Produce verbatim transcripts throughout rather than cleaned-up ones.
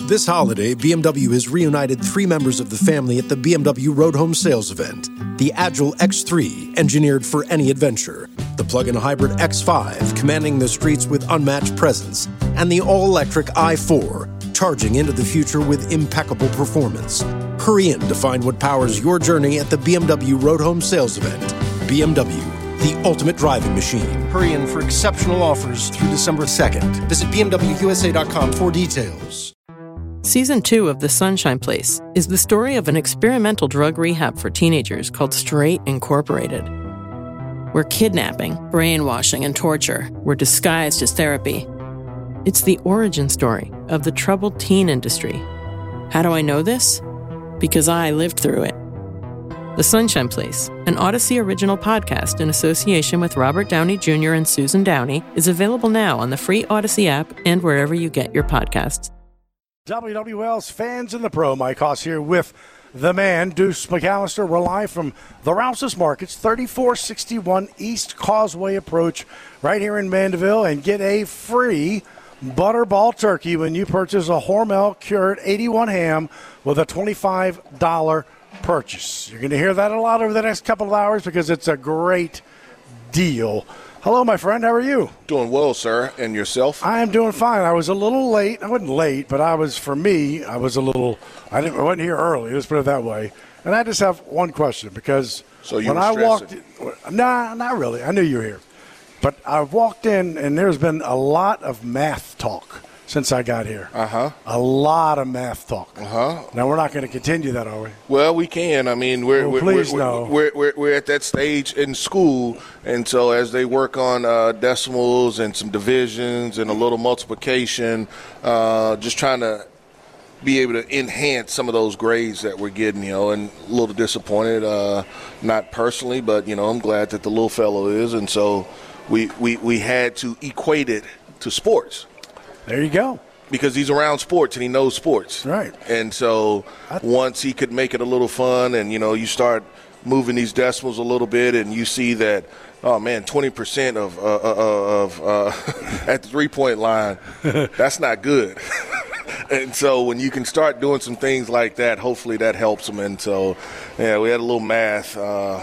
This holiday, B M W has reunited three members of the family at the B M W Road Home Sales event. The Agile X three, engineered for any adventure. The plug-in hybrid X five, commanding the streets with unmatched presence. And the all-electric i four, charging into the future with impeccable performance. Hurry in to find what powers your journey at the B M W Road Home Sales event. B M W, the ultimate driving machine. Hurry in for exceptional offers through December second. Visit B M W U S A dot com for details. Season two of The Sunshine Place is the story of an experimental drug rehab for teenagers called Straight Incorporated, where kidnapping, brainwashing, and torture were disguised as therapy. It's the origin story of the troubled teen industry. How do I know this? Because I lived through it. The Sunshine Place, an Odyssey original podcast in association with Robert Downey Junior and Susan Downey, is available now on the free Odyssey app and wherever you get your podcasts. W W L's Fans in the Pro. Mike Hoss here with the man, Deuce McAllister. We're live from the Rouse's Markets, thirty-four sixty-one East Causeway Approach, right here in Mandeville, and get a free Butterball turkey when you purchase a Hormel Cured eighty-one ham with a twenty-five dollars purchase. You're going to hear that a lot over the next couple of hours because it's a great deal. Hello, my friend. How are you? Doing well, sir. And yourself? I am doing fine. I was a little late. I wasn't late, but I was, for me, I was a little, I, didn't, I wasn't here early. Let's put it that way. And I just have one question because so you when were I stressing. walked, nah, not really. I knew you were here. But I walked in, and there's been a lot of math talk since I got here. Uh-huh. A lot of math talk. Uh-huh. Now, we're not going to continue that, are we? Well, we can. I mean, we're, Oh, we're, please we're, no. we're, we're, we're at that stage in school, and so as they work on uh, decimals and some divisions and a little multiplication, uh, just trying to be able to enhance some of those grades that we're getting, you know, and a little disappointed, uh, not personally, but, you know, I'm glad that the little fellow is, and so we, we, we had to equate it to sports. There you go. Because he's around sports and he knows sports. Right. And so once he could make it a little fun and, you know, you start moving these decimals a little bit and you see that, oh, man, twenty percent of, uh, uh, of uh, at the three-point line, that's not good. And so when you can start doing some things like that, hopefully that helps him. And so, yeah, we had a little math. Uh,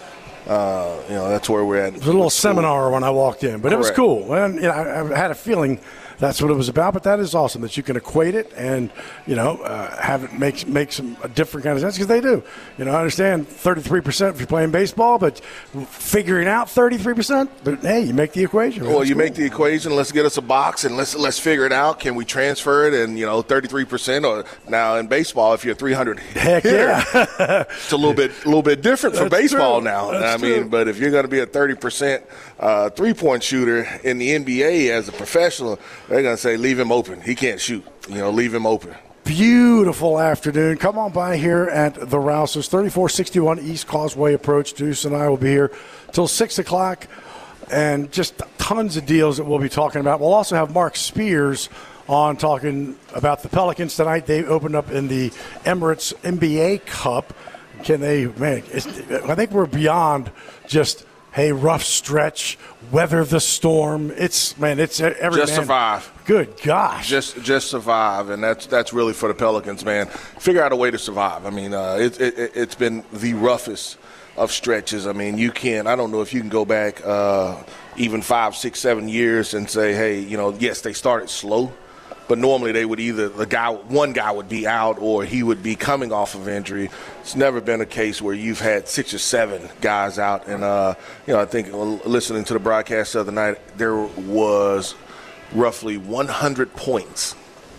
uh, you know, that's where we're at. It was a little seminar when I walked in, but Correct. It was cool. And you know, I, I had a feeling that's what it was about, but that is awesome that you can equate it and, you know, uh, have it make, make some a different kind of sense because they do. You know, I understand thirty-three percent if you're playing baseball, but figuring out thirty-three percent, but hey, you make the equation. Well, that's you cool. make the equation. Let's get us a box and let's let's figure it out. Can we transfer it? And, you know, thirty-three percent or now in baseball, if you're three hundred Heck hitter, yeah. it's a little bit a little bit different for That's baseball true. now. That's I mean, true. but if you're going to be a thirty percent uh, three-point shooter in the N B A as a professional, they're going to say leave him open. He can't shoot. You know, leave him open. Beautiful afternoon. Come on by here at the Rouse's, thirty-four sixty-one East Causeway Approach. Deuce and I will be here till six o'clock, and just tons of deals that we'll be talking about. We'll also have Mark Spears on talking about the Pelicans tonight. They opened up in the Emirates N B A Cup. Can they, man, it's, I think we're beyond just, hey, rough stretch, weather the storm. It's, man, it's every Just man. survive. Good gosh. Just just survive, and that's that's really for the Pelicans, man. Figure out a way to survive. I mean, uh, it, it, it's been the roughest of stretches. I mean, you can, I don't know if you can go back uh, even five, six, seven years and say, hey, you know, yes, they started slow, but normally they would either, the guy, one guy would be out or he would be coming off of injury. It's never been a case where you've had six or seven guys out. And, uh, you know, I think listening to the broadcast the other night, there was roughly one hundred points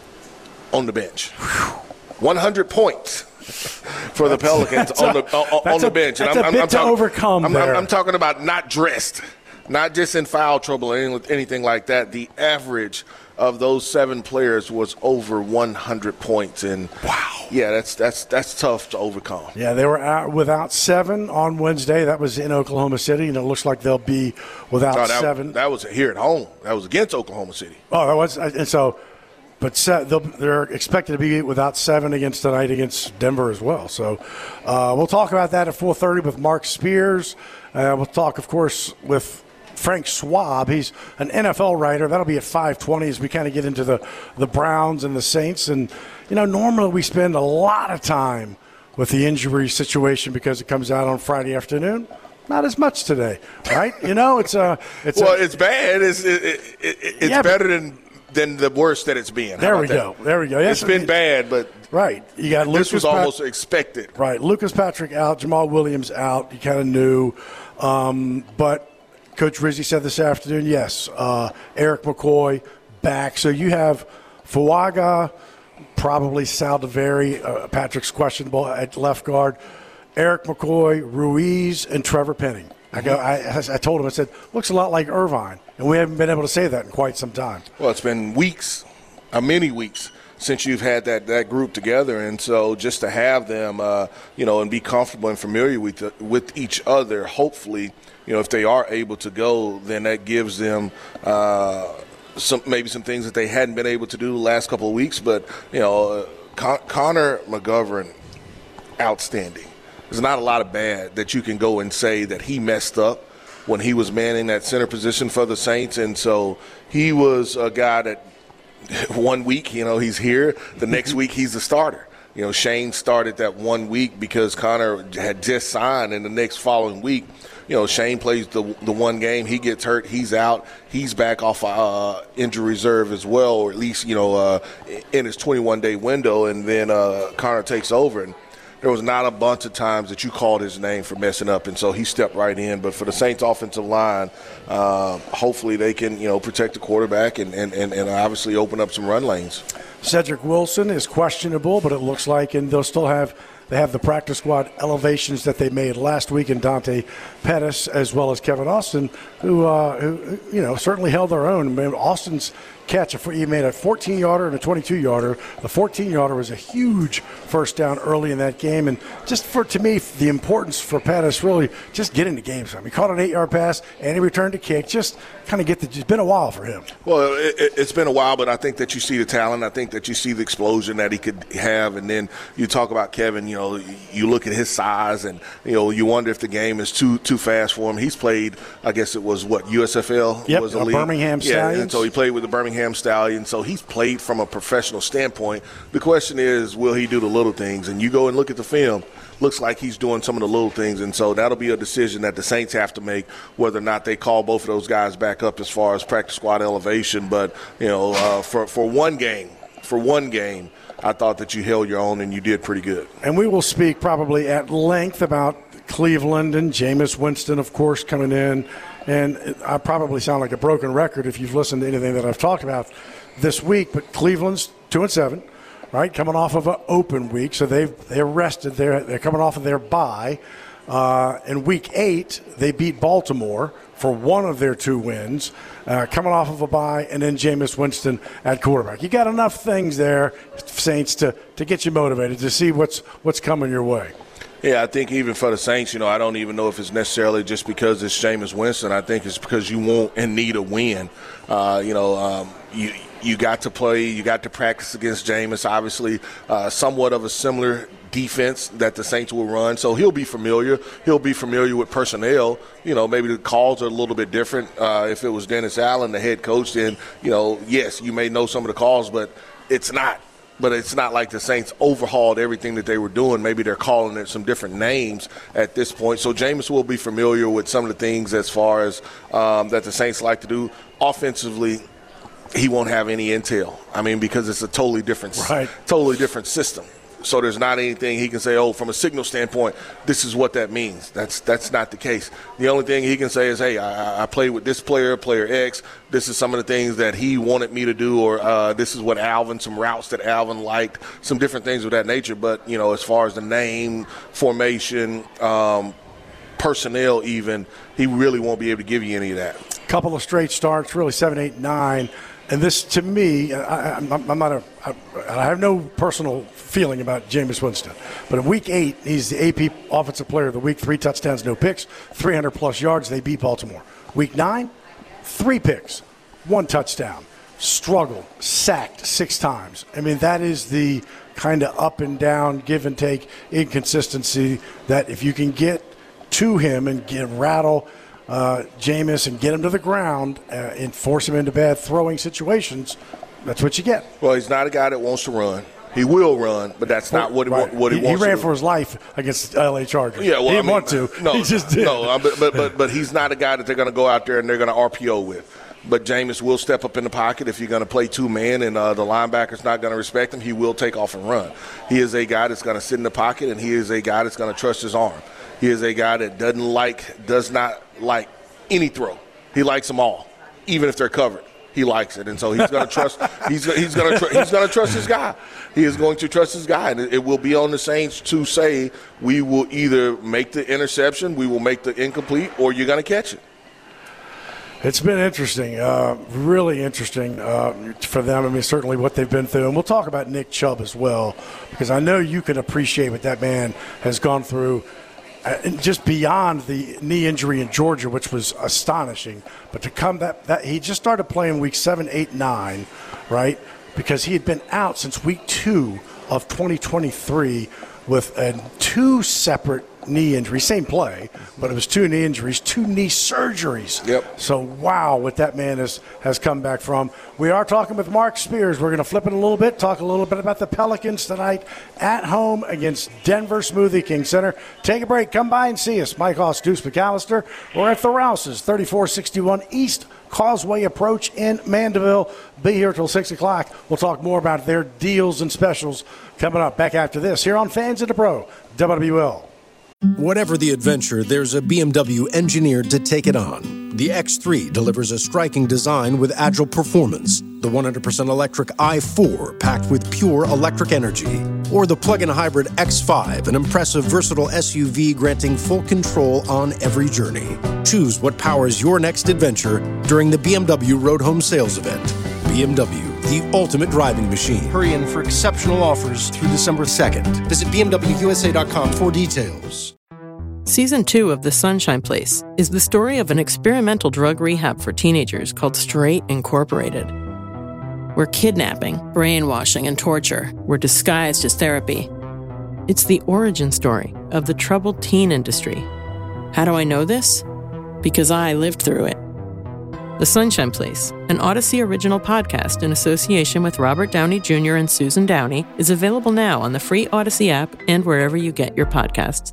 on the bench. one hundred points for the Pelicans on the on, on the bench. That's and I'm, a bit I'm, I'm to talking, overcome I'm, there. I'm, I'm talking about not dressed, not just in foul trouble or anything like that. The average of those seven players was over one hundred points. And wow. Yeah, that's that's that's tough to overcome. Yeah, they were out without seven on Wednesday. That was in Oklahoma City, and it looks like they'll be without no, that, seven. That was here at home. That was against Oklahoma City. Oh, that was, and so, but se- they're expected to be without seven against tonight against Denver as well. So uh, we'll talk about that at four thirty with Mark Spears. Uh, we'll talk, of course, with Frank Schwab. He's an N F L writer. That'll be at five twenty as we kind of get into the, the Browns and the Saints. And, you know, normally we spend a lot of time with the injury situation because it comes out on Friday afternoon. Not as much today, right? You know, it's a it's well, a, it's bad. It's it, it, it, it's yeah, better than than the worst that it's been. How there we that? go. There we go. Yes, it's been bad, but right. You got Lucas this was Pat- almost expected. Right, Lucas Patrick out, Jamal Williams out. You kind of knew, um, but Coach Rizzi said this afternoon, yes, uh, Eric McCoy back. So you have Fuaga, probably Saldiveri, uh, Patrick's questionable at left guard, Eric McCoy, Ruiz, and Trevor Penning. I go. I, I told him, I said, looks a lot like Irvine, and we haven't been able to say that in quite some time. Well, it's been weeks, uh, many weeks, since you've had that, that group together, and so just to have them, uh, you know, and be comfortable and familiar with the, with each other, hopefully, you know, if they are able to go, then that gives them uh, some maybe some things that they hadn't been able to do the last couple of weeks. But, you know, uh, Con- Connor McGovern, outstanding. There's not a lot of bad that you can go and say that he messed up when he was manning that center position for the Saints. And so he was a guy that one week, you know, he's here. The next week he's the starter. You know, Shane started that one week because Connor had just signed, and the next following week, you know, Shane plays the the one game. He gets hurt. He's out. He's back off uh, injury reserve as well, or at least, you know, uh, in his twenty-one day window. And then uh, Connor takes over. And there was not a bunch of times that you called his name for messing up, and so he stepped right in. But for the Saints offensive line, uh, hopefully they can, you know, protect the quarterback and, and, and, and obviously open up some run lanes. Cedric Wilson is questionable, but it looks like, and they'll still have they have the practice squad elevations that they made last week in Dante Pettis as well as Kevin Austin, who, uh, who you know, certainly held their own. I mean, Austin's catch, he made a fourteen-yarder and a twenty-two-yarder. The fourteen-yarder was a huge first down early in that game. And just for, to me, the importance for Pettis really just getting the game. He caught an eight-yard pass, and he returned a kick. Just kind of get the – it's been a while for him. Well, it, it's been a while, but I think that you see the talent. I think that you see the explosion that he could have. And then you talk about Kevin, you know, you look at his size, and, you know, you wonder if the game is too too fast for him. He's played, I guess it was, what, U S F L? Yep, was a uh, league. Birmingham Stallions. Yeah, and so he played with the Birmingham Stallions. So he's played from a professional standpoint. The question is, will he do the little things? And you go and look at the film, looks like he's doing some of the little things. And so that'll be a decision that the Saints have to make, whether or not they call both of those guys back up as far as practice squad elevation. But, you know, uh, for, for one game, for one game, I thought that you held your own and you did pretty good. And we will speak probably at length about Cleveland and Jameis Winston, of course, coming in. And I probably sound like a broken record if you've listened to anything that I've talked about this week. But Cleveland's two and seven, right? Coming off of an open week, so they've they're rested. They're they're coming off of their bye. Uh, in week eight, they beat Baltimore for one of their two wins, uh, coming off of a bye, and then Jameis Winston at quarterback. You got enough things there, Saints, to to get you motivated to see what's what's coming your way. Yeah, I think even for the Saints, you know, I don't even know if it's necessarily just because it's Jameis Winston. I think it's because you want and need a win. Uh, you know, um, you you got to play, you got to practice against Jameis, obviously uh, somewhat of a similar defense that the Saints will run. So he'll be familiar. He'll be familiar with personnel. You know, maybe the calls are a little bit different. Uh, if it was Dennis Allen, the head coach, then, you know, yes, you may know some of the calls, but it's not. But it's not like the Saints overhauled everything that they were doing. Maybe they're calling it some different names at this point. So Jameis will be familiar with some of the things as far as um, that the Saints like to do. Offensively, he won't have any intel. I mean, because it's a totally different, right. totally different system. So there's not anything he can say, oh, from a signal standpoint, this is what that means. That's that's not the case. The only thing he can say is, hey, I, I played with this player, player X. This is some of the things that he wanted me to do, or uh, this is what Alvin, some routes that Alvin liked, some different things of that nature. But, you know, as far as the name, formation, um, personnel even, he really won't be able to give you any of that. Couple of straight starts, really seven, eight, nine. And this, to me, I, I'm, I'm not a, I, I have no personal feeling about Jameis Winston. But in week eight, he's the A P Offensive Player of the Week, three touchdowns, no picks, three hundred plus yards. They beat Baltimore. Week nine, three picks, one touchdown, struggled, sacked six times. I mean, that is the kind of up and down, give and take inconsistency that if you can get to him and get rattle uh, Jameis and get him to the ground uh, and force him into bad throwing situations, that's what you get. Well, he's not a guy that wants to run. He will run, but that's not what he, right. what he, he wants He ran to for his life against the L A Chargers. Yeah, well, he didn't I mean, want to. No, he just did. No, but, but, but, but he's not a guy that they're going to go out there and they're going to R P O with. But Jameis will step up in the pocket if you're going to play two-man and uh, the linebacker's not going to respect him. He will take off and run. He is a guy that's going to sit in the pocket, and he is a guy that's going to trust his arm. He is a guy that doesn't like, does not like any throw. He likes them all, even if they're covered. He likes it, and so he's going to trust. He's he's going to tr- he's going to trust his guy. He is going to trust his guy, and it, it will be on the Saints to say we will either make the interception, we will make the incomplete, or you're going to catch it. It's been interesting, uh, really interesting uh, for them. I mean, certainly what they've been through, and we'll talk about Nick Chubb as well, because I know you can appreciate what that man has gone through. Uh, just beyond the knee injury in Georgia, which was astonishing, but to come that, that he just started playing week seven, eight, nine, right? Because he had been out since week two of twenty twenty-three with uh, two separate knee injuries, same play, but it was two knee injuries, two knee surgeries. Yep. So, wow, what that man has, has come back from. We are talking with Mark Spears. We're going to flip it a little bit, talk a little bit about the Pelicans tonight at home against Denver Smoothie King Center. Take a break. Come by and see us. Mike Hoss, Deuce McAllister. We're at the Rouses, thirty-four sixty-one East Causeway Approach in Mandeville. Be here till six o'clock. We'll talk more about their deals and specials coming up back after this here on Fans of the Pro, W W L. Whatever the adventure, there's a B M W engineered to take it on. The X three delivers a striking design with agile performance. The one hundred percent electric i four packed with pure electric energy. Or the plug-in hybrid X five, an impressive, versatile S U V granting full control on every journey. Choose what powers your next adventure during the B M W Road Home Sales Event. B M W, the ultimate driving machine. Hurry in for exceptional offers through December second. Visit B M W U S A dot com for details. Season two of The Sunshine Place is the story of an experimental drug rehab for teenagers called Straight Incorporated, where kidnapping, brainwashing, and torture were disguised as therapy. It's the origin story of the troubled teen industry. How do I know this? Because I lived through it. The Sunshine Place, an Odyssey original podcast in association with Robert Downey Junior and Susan Downey, is available now on the free Odyssey app and wherever you get your podcasts.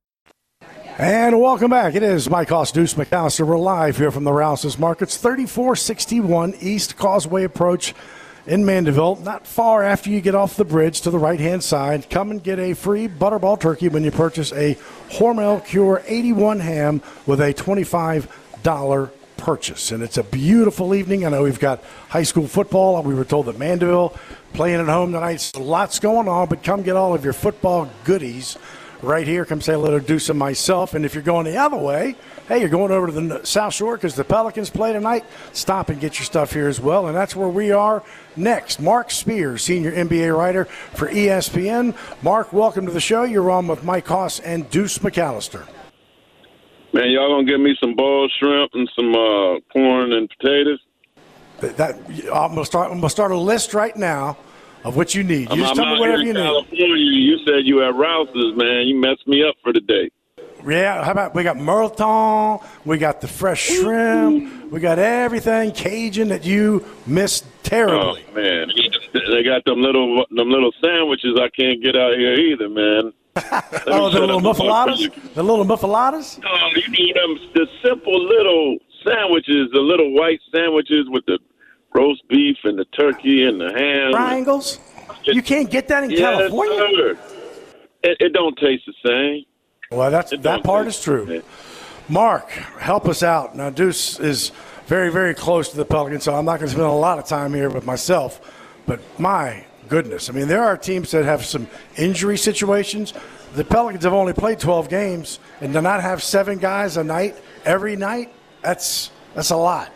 And welcome back. It is Mike Hoss, Deuce McAllister. We're live here from the Rouses Markets, thirty-four sixty-one East Causeway Approach in Mandeville. Not far after you get off the bridge to the right-hand side. Come and get a free Butterball turkey when you purchase a Hormel Cure eighty-one ham with a twenty-five dollars purchase. And it's a beautiful evening. I know we've got high school football. We were told that Mandeville playing at home tonight. Lots going on, but come get all of your football goodies right here. Come say hello to Deuce and myself. And if you're going the other way, hey, you're going over to the South Shore because the Pelicans play tonight, stop and get your stuff here as well. And that's where we are next. Mark Spears, senior N B A writer for E S P N. Mark, welcome to the show. You're on with Mike Hoss and Deuce McAllister. Man, y'all going to give me some boiled shrimp and some uh, corn and potatoes? That, that I'm going to start, I'm going to start a list right now of what you need. You I'm, just I'm tell me whatever you California. need. You said you at Rouse's, man. You messed me up for the day. Yeah, how about we got Merleton, we got the fresh shrimp, we got everything Cajun that you missed terribly. Oh, man. They got them little them little sandwiches I can't get out here either, man. Oh, the little muffaladas? The little muffaladas? Oh, you know them, the simple little sandwiches, the little white sandwiches with the roast beef and the turkey and the ham. Triangles? You can't get that in yes, California? Sir. It, it don't taste the same. Well, that's It that part is true. Man. Mark, help us out. Now, Deuce is very, very close to the Pelicans, so I'm not going to spend a lot of time here with myself. But my goodness, I mean, there are teams that have some injury situations. The Pelicans have only played twelve games, and to not have seven guys a night every night, that's that's a lot.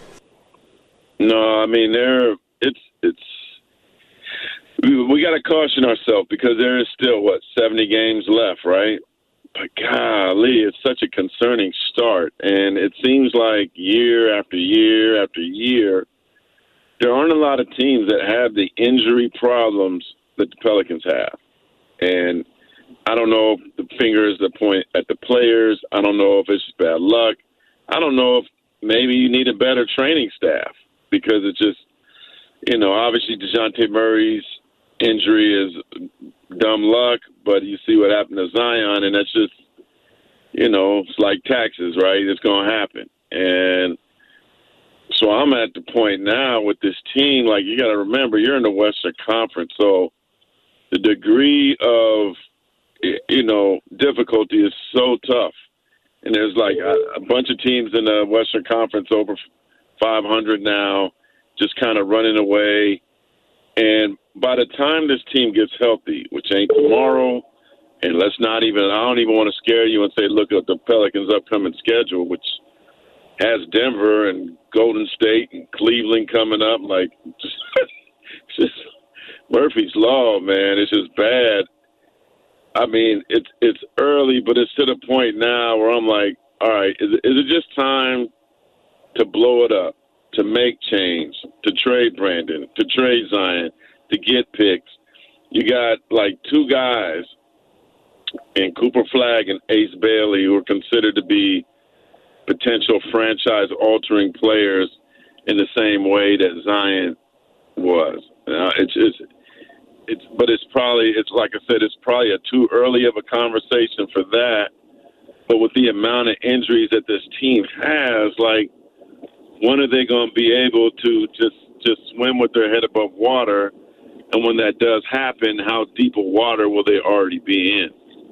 No, I mean there. It's it's. We, we got to caution ourselves because there is still what seventy games left, right? But golly, it's such a concerning start, and it seems like year after year after year, there aren't a lot of teams that have the injury problems that the Pelicans have, and I don't know if the finger is the point at the players. I don't know if it's bad luck. I don't know if maybe you need a better training staff because it's just, you know, obviously DeJounte Murray's injury is dumb luck, but you see what happened to Zion, and that's just, you know, it's like taxes, right? It's going to happen. And so I'm at the point now with this team, like you got to remember, you're in the Western Conference, so the degree of, you know, difficulty is so tough. And there's like a, a bunch of teams in the Western Conference over five hundred now, just kind of running away. And by the time this team gets healthy, which ain't tomorrow, and let's not even, I don't even want to scare you and say, look at the Pelicans' upcoming schedule, which has Denver and Golden State and Cleveland coming up. Like, just, just Murphy's Law, man. It's just bad. I mean, it's it's early, but it's to the point now where I'm like, all right, is it, is it just time to blow it up, to make change, to trade Brandon, to trade Zion, to get picks? You got like two guys in Cooper Flagg and Ace Bailey who are considered to be potential franchise-altering players in the same way that Zion was. Uh, it's just, it's, but it's probably, it's like I said, it's probably a too early of a conversation for that. But with the amount of injuries that this team has, like, when are they going to be able to just just swim with their head above water? And when that does happen, how deep of water will they already be in?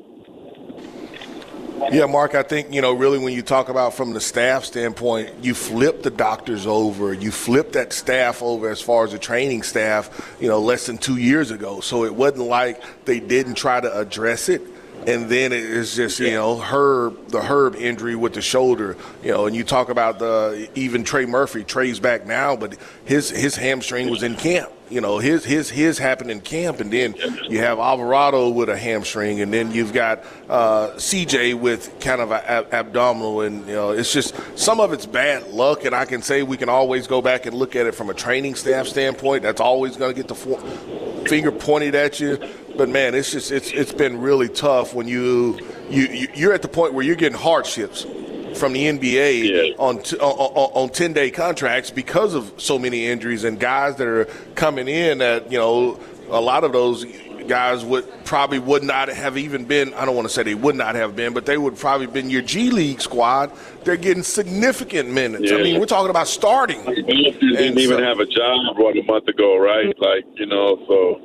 Yeah, Mark, I think, you know, really when you talk about from the staff standpoint, you flip the doctors over, you flip that staff over as far as the training staff, you know, less than two years ago. So it wasn't like they didn't try to address it. And then it's just, you know, Herb, the Herb injury with the shoulder, you know, and you talk about the even Trey Murphy, Trey's back now, but his his hamstring was in camp. You know, his his his happened in camp, and then you have Alvarado with a hamstring, and then you've got uh, C J with kind of an ab- abdominal, and you know, it's just some of it's bad luck. And I can say we can always go back and look at it from a training staff standpoint. That's always going to get the for- finger pointed at you. But man, it's just it's it's been really tough when you you you're at the point where you're getting hardships from the N B A yeah. on t- on ten-day contracts because of so many injuries and guys that are coming in that, you know, a lot of those guys would probably would not have even been, I don't want to say they would not have been, but they would probably been your G League squad. They're getting significant minutes. Yeah. I mean, we're talking about starting. They didn't even so, have a job what, a month ago, right? Like, you know, so,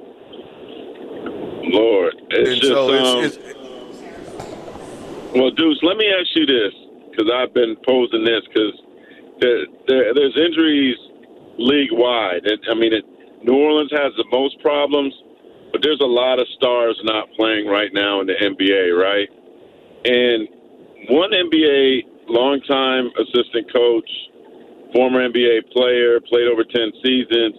Lord. It's and just, so it's, um, it's, well, Deuce, let me ask you this. Because I've been posing this, because there, there, there's injuries league-wide. It, I mean, it, New Orleans has the most problems, but there's a lot of stars not playing right now in the N B A, right? And one N B A longtime assistant coach, former N B A player, played over ten seasons,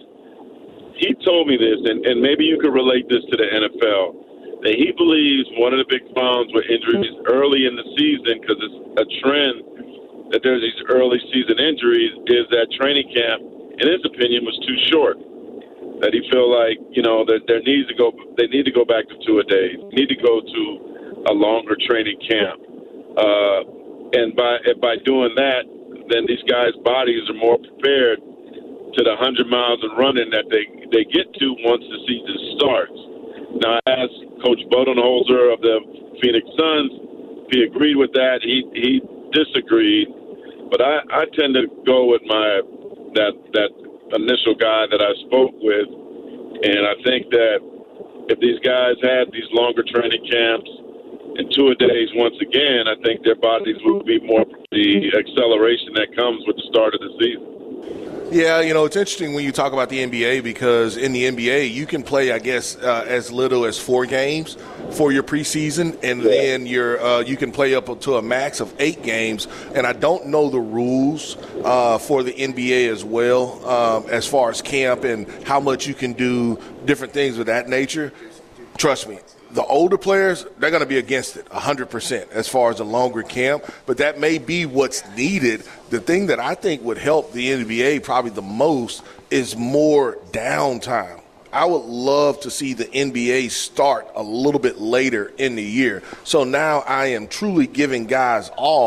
he told me this, and, and maybe you could relate this to the N F L, that he believes one of the big problems with injuries early in the season, because it's a trend that there's these early season injuries, is that training camp, in his opinion, was too short. That he feel like, you know, that there needs to go, they need to go back to two a day, need to go to a longer training camp, uh, and by and by doing that, then these guys' bodies are more prepared to the hundred miles of running that they they get to once the season starts. Now, I asked Coach Budenholzer of the Phoenix Suns if he agreed with that. He he disagreed, but I, I tend to go with my that that initial guy that I spoke with, and I think that if these guys had these longer training camps and two-a-days once again, I think their bodies would be more the acceleration that comes with the start of the season. Yeah, you know, it's interesting when you talk about the N B A, because in the N B A you can play, I guess, uh, as little as four games for your preseason, and yeah. then you're, uh, you can play up to a max of eight games. And I don't know the rules uh, for the N B A as well, um, as far as camp and how much you can do different things of that nature. Trust me. The older players, they're going to be against it one hundred percent as far as a longer camp, but that may be what's needed. The thing that I think would help the N B A probably the most is more downtime. I would love to see the N B A start a little bit later in the year. So now I am truly giving guys off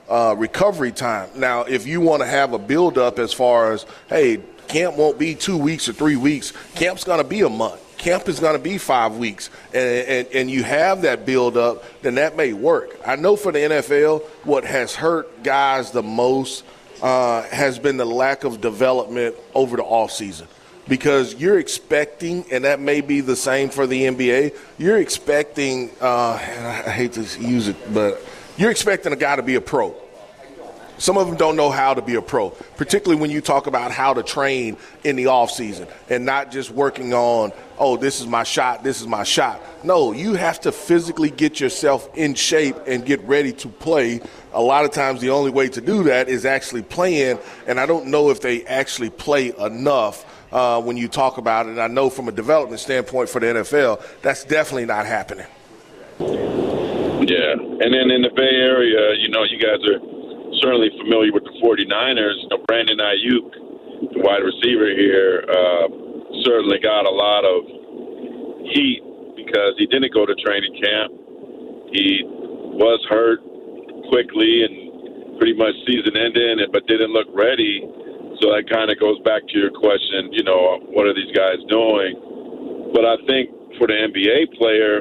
uh, recovery time. Now, if you want to have a build-up as far as, hey, camp won't be two weeks or three weeks, camp's going to be a month. Camp is going to be five weeks, and, and, and you have that build-up, then that may work. I know for the N F L, what has hurt guys the most uh, has been the lack of development over the offseason. Because you're expecting, and that may be the same for the N B A, you're expecting, uh, and I hate to use it, but you're expecting a guy to be a pro. Some of them don't know how to be a pro, particularly when you talk about how to train in the off season and not just working on, oh, this is my shot, this is my shot. No, you have to physically get yourself in shape and get ready to play. A lot of times the only way to do that is actually playing, and I don't know if they actually play enough uh, when you talk about it. I know from a development standpoint for the N F L, that's definitely not happening. Yeah, and then in the Bay Area, you know, you guys are certainly familiar with the 49ers. You know, Brandon Ayuk, the wide receiver here, uh, certainly got a lot of heat because he didn't go to training camp. He was hurt quickly and pretty much season ending, but didn't look ready. So that kind of goes back to your question, you know, what are these guys doing? But I think for the N B A player,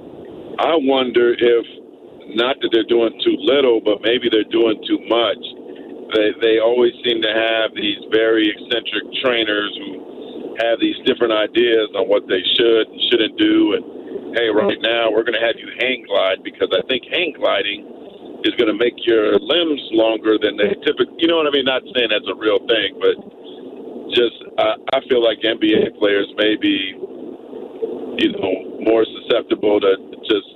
I wonder if, not that they're doing too little, but maybe they're doing too much. They they always seem to have these very eccentric trainers who have these different ideas on what they should and shouldn't do. And, hey, right now we're going to have you hang glide because I think hang gliding is going to make your limbs longer than they typically, you know what I mean? Not saying that's a real thing, but just uh, I feel like N B A players may be, you know, more susceptible to just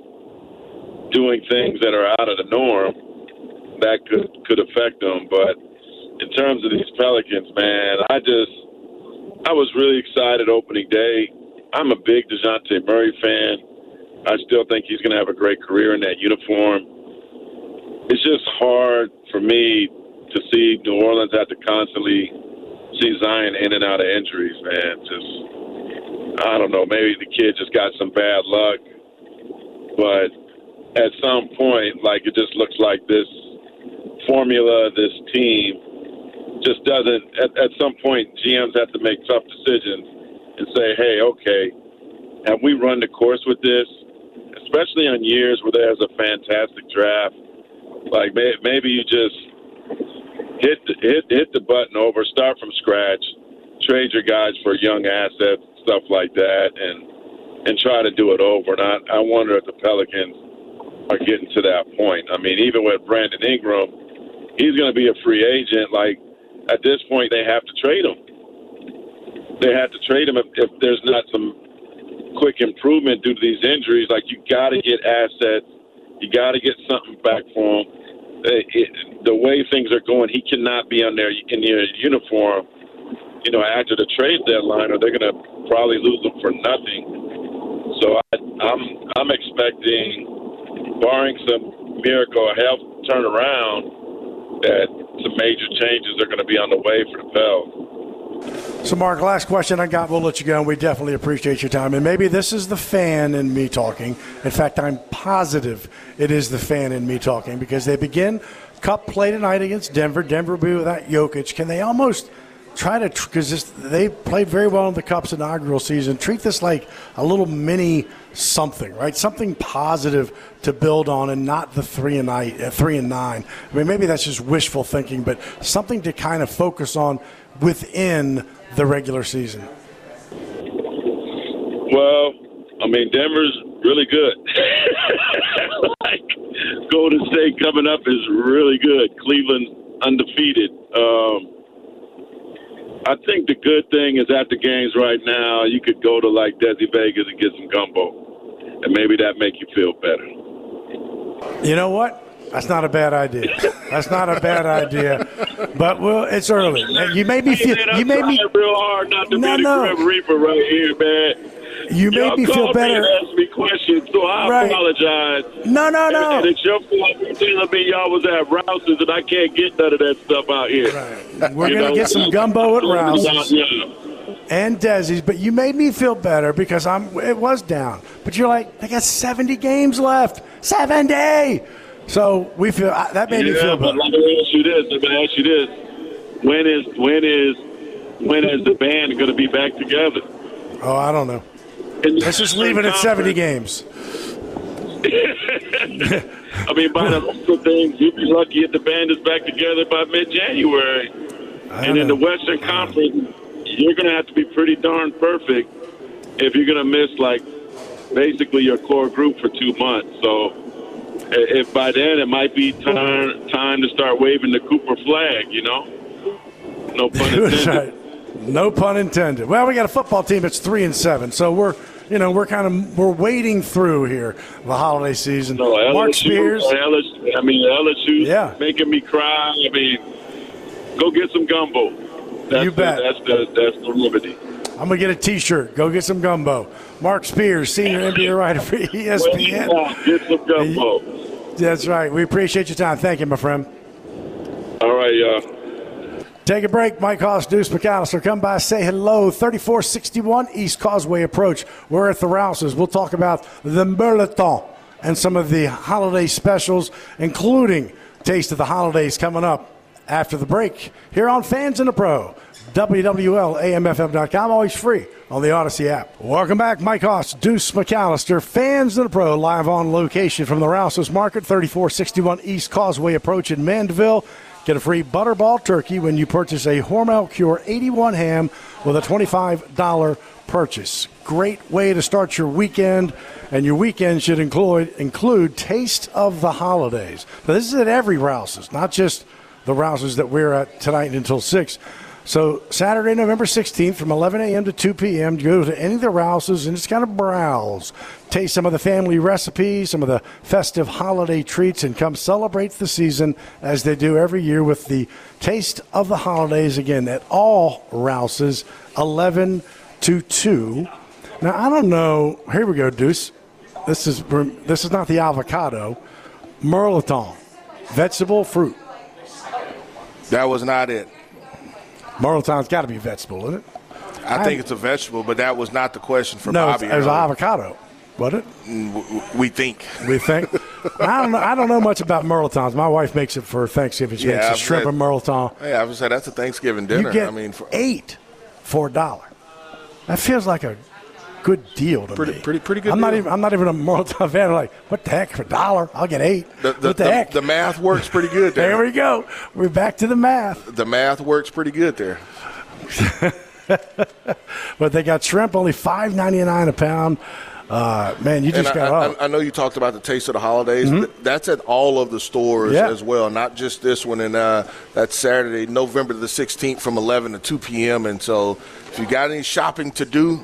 doing things that are out of the norm that could could affect them. But in terms of these Pelicans, man, I just I was really excited opening day. I'm a big DeJounte Murray fan. I still think he's going to have a great career in that uniform. It's just hard for me to see New Orleans have to constantly see Zion in and out of injuries, man. Just, I don't know, maybe the kid just got some bad luck. But at some point, like, it just looks like this formula, this team, just doesn't, at, at some point, G Ms have to make tough decisions and say, hey, okay, have we run the course with this? Especially on years where there's a fantastic draft. Like, may, maybe you just hit the, hit, hit the button over, start from scratch, trade your guys for young assets, stuff like that, and and try to do it over. And I, I wonder if the Pelicans are getting to that point. I mean, even with Brandon Ingram, he's going to be a free agent. Like, at this point, they have to trade him. They have to trade him if, if there's not some quick improvement due to these injuries. Like, you got to get assets. You got to get something back for him. It, it, the way things are going, he cannot be on there in your uniform, you know, after the trade deadline, or they're going to probably lose him for nothing. So I, I'm I'm expecting, barring some miracle health turnaround, that some major changes are going to be on the way for the Pels. So, Mark, last question I got. We'll let you go, and we definitely appreciate your time. And maybe this is the fan in me talking. In fact, I'm positive it is the fan in me talking because they begin Cup play tonight against Denver. Denver will be without Jokic. Can they almost try to, because they played very well in the Cup's inaugural season, treat this like a little mini something, right? Something positive to build on and not the three and nine. Uh, three and nine. I mean, maybe that's just wishful thinking, but something to kind of focus on within the regular season. Well, I mean, Denver's really good. Like, Golden State coming up is really good. Cleveland undefeated. Um, I think the good thing is at the games right now, you could go to like Desi Vegas and get some gumbo, and maybe that make you feel better. You know what? That's not a bad idea. That's not a bad idea. But well, it's early. You made me feel. Hey, man, you made me real hard not to no, be no. the Grim Reaper right here, man. You made Y'all me feel better. Me and asked me questions, so I right. apologize. No, no, no. And, and it's your fault for telling me y'all was at Rouse's, and I can't get none of that stuff out here. Right. We're gonna know? get some gumbo at Rouse's. Yeah. And Desi's, but you made me feel better because I'm. It was down, but you're like, they got seventy games left. seventy. So we feel uh, that made yeah, me feel but better. let me ask you this. Let me ask you this. When is when is when is the band going to be back together? Oh, I don't know. Let's just leave it at seventy games. I mean, by the looks of things, you'd be lucky if the band is back together by mid-January. And in the Western Conference, you're going to have to be pretty darn perfect if you're going to miss, like, basically your core group for two months. So if by then it might be time, time to start waving the Cooper flag, you know? No pun intended. Right. No pun intended. Well, we got a football team that's three and seven, so we're – you know, we're kind of we're wading through here the holiday season. No, L S U, Mark Spears, L S U, I mean L S U, yeah, making me cry. I mean, go get some gumbo. That's you bet. The, that's the that's the remedy. I'm gonna get a T-shirt. Go get some gumbo. Mark Spears, senior N B A writer for E S P N. Get some gumbo. That's right. We appreciate your time. Thank you, my friend. All right, y'all. Take a break. Mike Hoss, Deuce McAllister. Come by, say hello. thirty-four sixty-one East Causeway Approach. We're at the Rouses. We'll talk about the Merleton and some of the holiday specials, including Taste of the Holidays coming up after the break here on Fans in the Pro. W W L A M F M dot com, always free on the Odyssey app. Welcome back. Mike Hoss, Deuce McAllister, Fans in the Pro, live on location from the Rouses Market, thirty-four sixty-one East Causeway Approach in Mandeville. Get a free Butterball turkey when you purchase a Hormel Cure eighty-one ham with a twenty-five dollars purchase. Great way to start your weekend, and your weekend should include include Taste of the Holidays. Now, this is at every Rouse's, not just the Rouse's that we're at tonight until six. So Saturday, November sixteenth from eleven a.m. to two p.m., you go to any of the Rouse's and just kind of browse. Taste some of the family recipes, some of the festive holiday treats, and come celebrate the season as they do every year with the Taste of the Holidays, again, at all Rouse's, eleven to two. Now, I don't know. Here we go, Deuce. This is, this is not the avocado. Merleton, vegetable, fruit. That was not it. Merleton's got to be vegetable, isn't it? I I'm, think it's a vegetable, but that was not the question for no, Bobby. No, it was avocado, wasn't it? We think. We think. I don't know. I don't know much about Merletons. My wife makes it for Thanksgiving. She yeah, makes a shrimp and Merleton. Yeah, I would say that's a Thanksgiving dinner. You get I mean, for, eight for a dollar. That feels like a good deal to pretty, me. Pretty, pretty good. I'm deal. not even. I'm not even a Merleton fan. I'm like, what the heck for a dollar? I'll get eight. The, the, what the, the heck? The math works pretty good there. There we go. We're back to the math. The math works pretty good there. But they got shrimp only five ninety-nine a pound. Uh, man, you just and got. I, Oh. I, I know you talked about the Taste of the Holidays. Mm-hmm. That's at all of the stores yeah. as well, not just this one. And uh, that's Saturday, November the sixteenth, from eleven to two p.m. And so, if you got any shopping to do,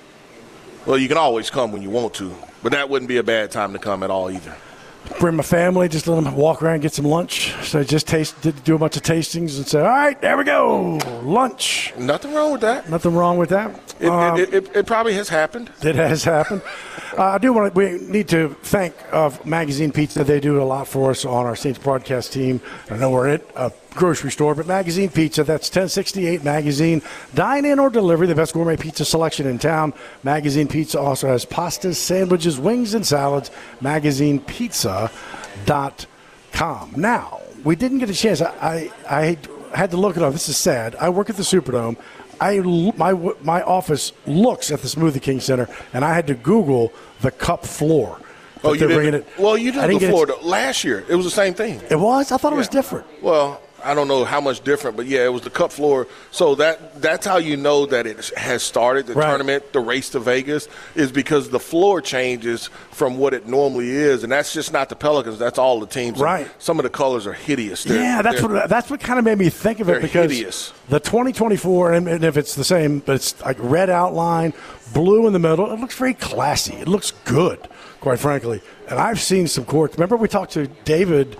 well, you can always come when you want to, but that wouldn't be a bad time to come at all either. Bring my family, just let them walk around and get some lunch. So I just taste, did, do a bunch of tastings and say, all right, there we go, lunch. Nothing wrong with that. Nothing wrong with that. It, um, it, it, it probably has happened. It has happened. uh, I do want to, we need to thank uh, Magazine Pizza. They do a lot for us on our Saints broadcast team. I know we're at a grocery store, but Magazine Pizza, that's ten sixty-eight Magazine. Dine in or delivery, the best gourmet pizza selection in town. Magazine Pizza also has pastas, sandwiches, wings, and salads. magazine pizza dot com. Now, we didn't get a chance. I, I, I had to look it up. This is sad. I work at the Superdome. I, my, my office looks at the Smoothie King Center, and I had to Google the cup floor. Oh, you did. It. Well, you did the floor last year. It was the same thing. It was? I thought yeah. it was different. Well, I don't know how much different, but yeah, it was the cup floor. So that that's how you know that it has started, the right. tournament, the race to Vegas, is because the floor changes from what it normally is, and that's just not the Pelicans. That's all the teams. Right. And some of the colors are hideous. They're, yeah, that's what that's what kind of made me think of it because hideous. The twenty twenty-four, and if it's the same, but it's like red outline, blue in the middle. It looks very classy. It looks good, quite frankly. And I've seen some courts. Remember we talked to David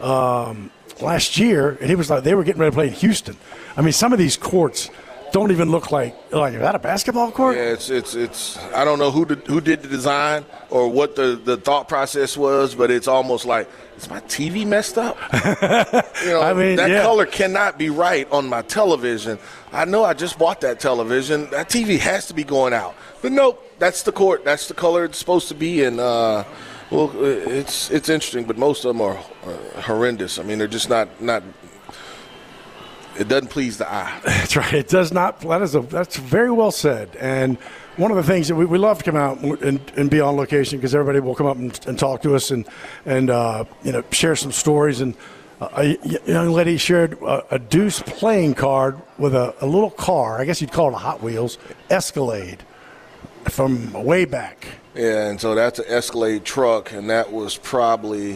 um, last year, and he was like, they were getting ready to play in Houston. I mean, some of these courts don't even look like, like, is that a basketball court? Yeah, it's, it's, it's, I don't know who did, who did the design or what the, the thought process was, but it's almost like, is my T V messed up? you know, I mean, that yeah. color cannot be right on my television. I know I just bought that television. That T V has to be going out. But nope, that's the court. That's the color it's supposed to be. And, uh, Well, it's it's interesting, but most of them are uh, horrendous. I mean, they're just not not. It doesn't please the eye. That's right. It does not. That is a, that's very well said. And one of the things that we, we love to come out and, and be on location because everybody will come up and, and talk to us and and uh, you know share some stories. And uh, a young lady shared a, a Deuce playing card with a, a little car. I guess you'd call it a Hot Wheels Escalade from way back. Yeah, and so that's an Escalade truck, and that was probably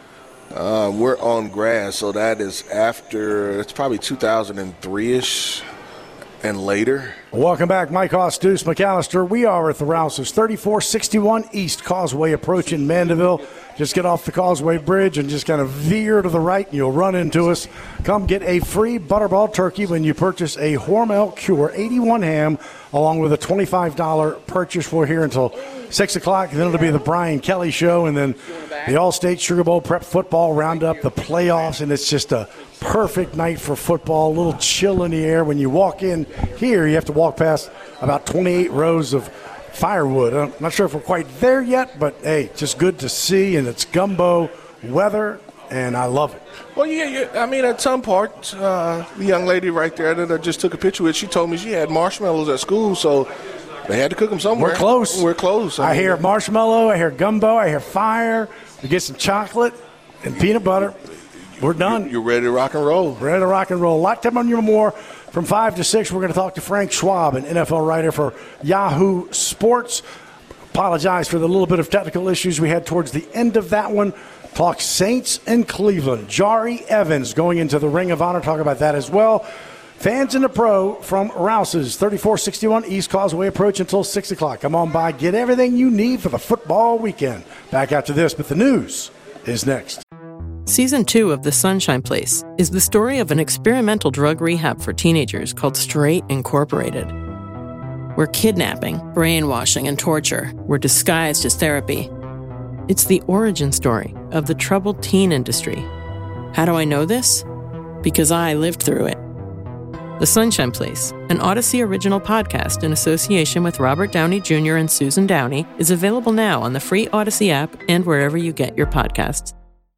uh, we're on grass, so that is after it's probably two thousand three-ish and later. Welcome back, Mike Hoss, Deuce McAllister. We are at the Rouses, thirty-four sixty-one East Causeway Approach in Mandeville. Just get off the Causeway Bridge and just kind of veer to the right, and you'll run into us. Come get a free Butterball turkey when you purchase a Hormel Cure eighty-one ham, along with a twenty-five dollars purchase. We're here until six o'clock, and then it'll be the Brian Kelly Show, and then the All-State Sugar Bowl Prep Football Roundup, the playoffs, and it's just a perfect night for football. A little chill in the air. When you walk in here, you have to walk past about twenty-eight rows of firewood. I'm not sure if we're quite there yet, but, hey, just good to see, and it's gumbo weather, and I love it. Well, yeah, yeah. I mean, at some part, uh, the young lady right there that I just took a picture with, she told me she had marshmallows at school, so they had to cook them somewhere. We're close. We're close. I, I mean, hear marshmallow. I hear gumbo. I hear fire. We get some chocolate and peanut butter. We're done. You're ready to rock and roll. Ready to rock and roll. A lot to on your more. From five to six, we're going to talk to Frank Schwab, an N F L writer for Yahoo Sports. Apologize for the little bit of technical issues we had towards the end of that one. Talk Saints and Cleveland. Jari Evans going into the Ring of Honor. Talk about that as well. Fans in the Pro from Rouse's, thirty-four sixty-one East Causeway Approach until six o'clock. Come on by. Get everything you need for the football weekend. Back after this, but the news is next. Season two of The Sunshine Place is the story of an experimental drug rehab for teenagers called Straight Incorporated, where kidnapping, brainwashing, and torture were disguised as therapy. It's the origin story of the troubled teen industry. How do I know this? Because I lived through it. The Sunshine Place, an Odyssey original podcast in association with Robert Downey Junior and Susan Downey, is available now on the free Odyssey app and wherever you get your podcasts.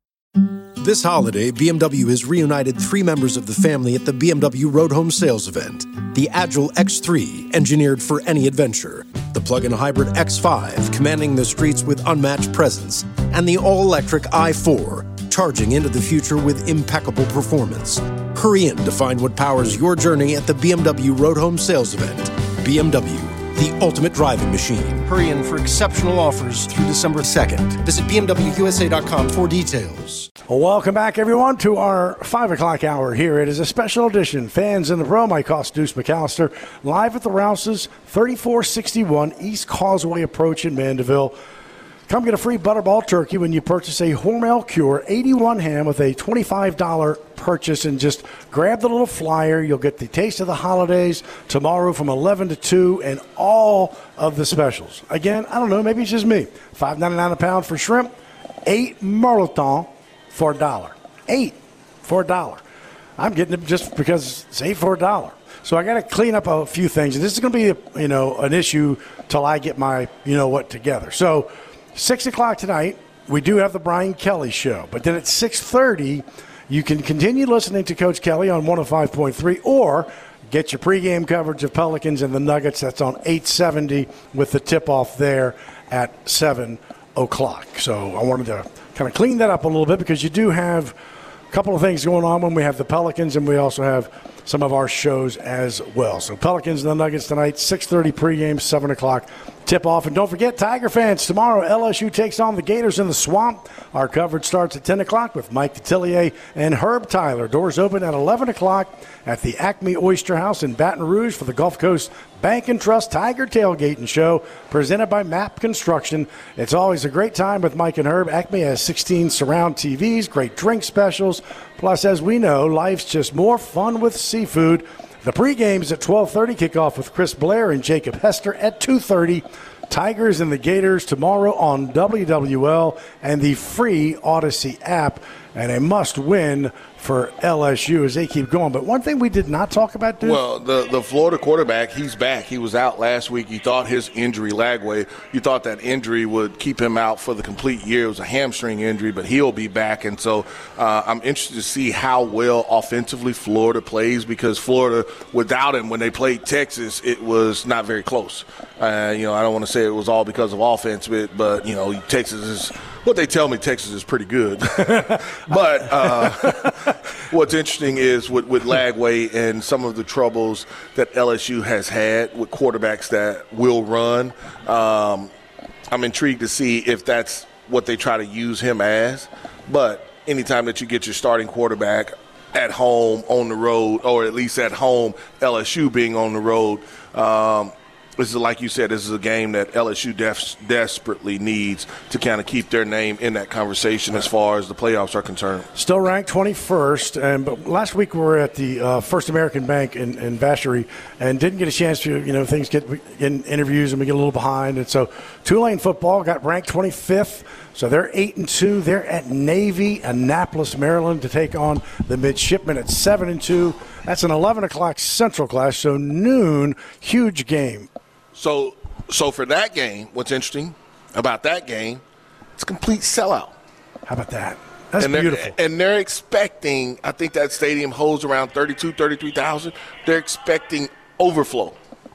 This holiday, B M W has reunited three members of the family at the B M W Road Home Sales Event. The Agile X three, engineered for any adventure. The plug-in hybrid X five, commanding the streets with unmatched presence. And the all-electric i four, charging into the future with impeccable performance. Hurry in to find what powers your journey at the B M W Road Home Sales Event. B M W, the ultimate driving machine. Hurry in for exceptional offers through December second. Visit B M W U S A dot com for details. Well, welcome back, everyone, to our five o'clock hour here. It is a special edition. Fans in the Pro, Mike Hoss, Deuce McAllister, live at the Rouses, thirty-four sixty-one East Causeway Approach in Mandeville. Come get a free Butterball turkey when you purchase a Hormel Cure eighty-one ham with a twenty-five dollars purchase, and just grab the little flyer. You'll get the taste of the holidays tomorrow from eleven to two and all of the specials. Again, I don't know, maybe it's just me. five ninety-nine a pound for shrimp, eight Merleton for a dollar. Eight for a dollar. I'm getting it just because it's eight for a dollar. So I got to clean up a few things. And this is going to be, a, you know, an issue till I get my, you know what, together. So six o'clock tonight, we do have the Brian Kelly Show. But then at six thirty, you can continue listening to Coach Kelly on one oh five point three or get your pregame coverage of Pelicans and the Nuggets. That's on eight seventy with the tip-off there at seven o'clock. So I wanted to kind of clean that up a little bit because you do have a couple of things going on when we have the Pelicans, and we also have some of our shows as well. So Pelicans and the Nuggets tonight, six thirty pregame, seven o'clock tip-off. And don't forget, Tiger fans, tomorrow L S U takes on the Gators in the Swamp. Our coverage starts at ten o'clock with Mike Detillier and Herb Tyler. Doors open at eleven o'clock at the Acme Oyster House in Baton Rouge for the Gulf Coast Bank and Trust Tiger Tailgating Show, presented by MAP Construction. It's always a great time with Mike and Herb. Acme has sixteen surround T Vs, great drink specials. Plus, as we know, life's just more fun with seafood. The pregame is at twelve thirty, kickoff with Chris Blair and Jacob Hester at two thirty. Tigers and the Gators tomorrow on W W L and the free Odyssey app. and a must-win for L S U as they keep going. But one thing we did not talk about, dude. Well, the, the Florida quarterback, he's back. He was out last week. You thought his injury, Lagway, you thought that injury would keep him out for the complete year. It was a hamstring injury, but he'll be back. And so uh, I'm interested to see how well offensively Florida plays, because Florida, without him, when they played Texas, it was not very close. Uh, you know, I don't want to say it was all because of offense, but, but you know, Texas is – what they tell me, Texas is pretty good. But uh, what's interesting is with, with Lagway and some of the troubles that L S U has had with quarterbacks that will run, um, I'm intrigued to see if that's what they try to use him as. But anytime that you get your starting quarterback at home, on the road, or at least at home, L S U being on the road, um, this is, like you said, this is a game that L S U def- desperately needs to kind of keep their name in that conversation as far as the playoffs are concerned. Still ranked twenty-first, and but last week we were at the uh, First American Bank in, in Vacherie and didn't get a chance to, you know, things get in interviews and we get a little behind. And so Tulane football got ranked twenty-fifth, so they're eight and two. They're at Navy, Annapolis, Maryland, to take on the Midshipmen at seven and two. That's an eleven o'clock Central class, so noon, huge game. So, so for that game, what's interesting about that game, it's a complete sellout. How about that? That's and beautiful. And they're expecting, I think that stadium holds around thirty-two, thirty-three thousand. They're expecting overflow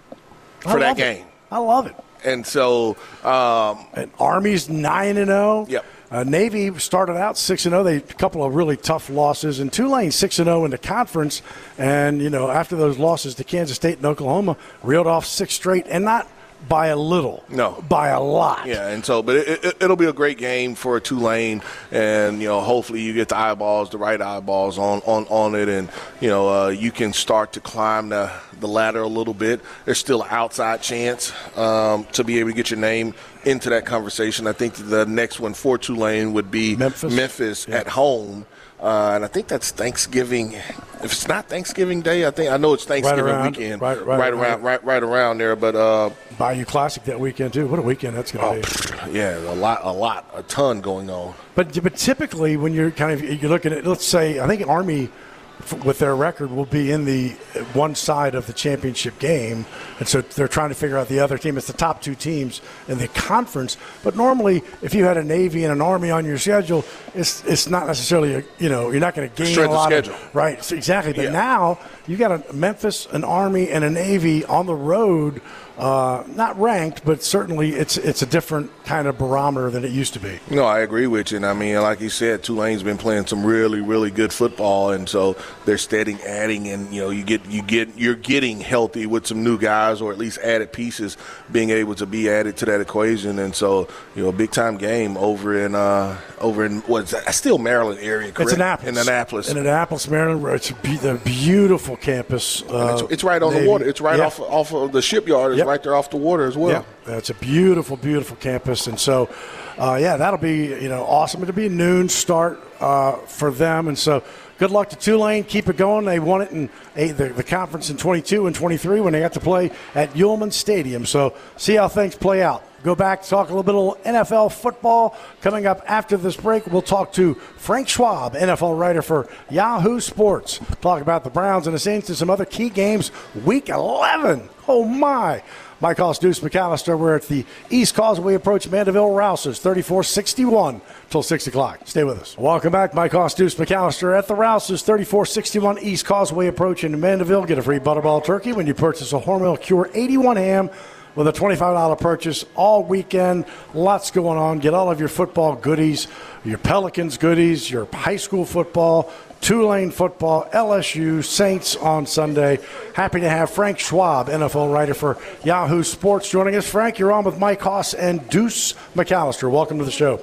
for that game. It. I love it. And so um, and Army's nine and zero. Yep. Uh, Navy started out six and zero. They a couple of really tough losses, and Tulane six and zero in the conference. And you know, after those losses to Kansas State and Oklahoma, reeled off six straight, and not by a little, no, by a lot. Yeah, and so, but it, it, it'll be a great game for Tulane, and you know, hopefully you get the eyeballs, the right eyeballs on on, on it, and you know, uh, you can start to climb the the ladder a little bit. There's still an outside chance um, to be able to get your name into that conversation. I think the next one for Tulane would be Memphis, Memphis yeah. at home. Uh, and I think that's Thanksgiving. If it's not Thanksgiving Day, I think I know it's Thanksgiving right around, weekend, right, right, right around, right, right around there. But uh, Bayou Classic that weekend too. What a weekend that's going to oh, be! Yeah, a lot, a lot, a ton going on. But but typically when you're kind of you're looking at, let's say, I think Army, with their record, will be in the one side of the championship game, and so they're trying to figure out the other team. It's the top two teams in the conference. But normally, if you had a Navy and an Army on your schedule, it's it's not necessarily a, you know, you're not going to gain Strength a lot of schedule, of, right? So exactly. But yeah. now you got a Memphis, an Army, and a Navy on the road. Uh, not ranked, but certainly it's it's a different kind of barometer than it used to be. No, I agree with you. And I mean, like you said, Tulane's been playing some really, really good football, and so they're steady adding. And you know, you get you get you're getting healthy with some new guys, or at least added pieces being able to be added to that equation. And so, you know, a big time game over in uh, over in what's that? Still Maryland area, correct? It's Annapolis. In Annapolis. In Annapolis, Maryland. It's a be- the beautiful campus. Uh, it's, it's right on Navy. the water. It's right yeah. off off of the shipyard. It's Yep. right there off the water as well. Yeah, it's a beautiful, beautiful campus, and so, uh, yeah, that'll be you know awesome. It'll be a noon start uh, for them, and so good luck to Tulane. Keep it going. They won it in eight, the, the conference in twenty-two and twenty-three when they got to play at Ullman Stadium. So see how things play out. Go back to talk a little bit of N F L football. Coming up after this break, we'll talk to Frank Schwab, N F L writer for Yahoo Sports. Talk about the Browns and the Saints and some other key games. Week eleven. Oh, my. Mike Hoss, Deuce McAllister. We're at the East Causeway Approach, Mandeville Rousers, thirty-four sixty-one till six o'clock. Stay with us. Welcome back. Mike Hoss, Deuce McAllister at the Rousers, thirty-four sixty-one East Causeway Approach in Mandeville. Get a free Butterball turkey when you purchase a Hormel Cure eighty-one ham with a twenty-five dollars purchase all weekend. Lots going on. Get all of your football goodies, your Pelicans goodies, your high school football, Tulane football, L S U, Saints on Sunday. Happy to have Frank Schwab, N F L writer for Yahoo Sports, joining us. Frank, you're on with Mike Hoss and Deuce McAllister. Welcome to the show.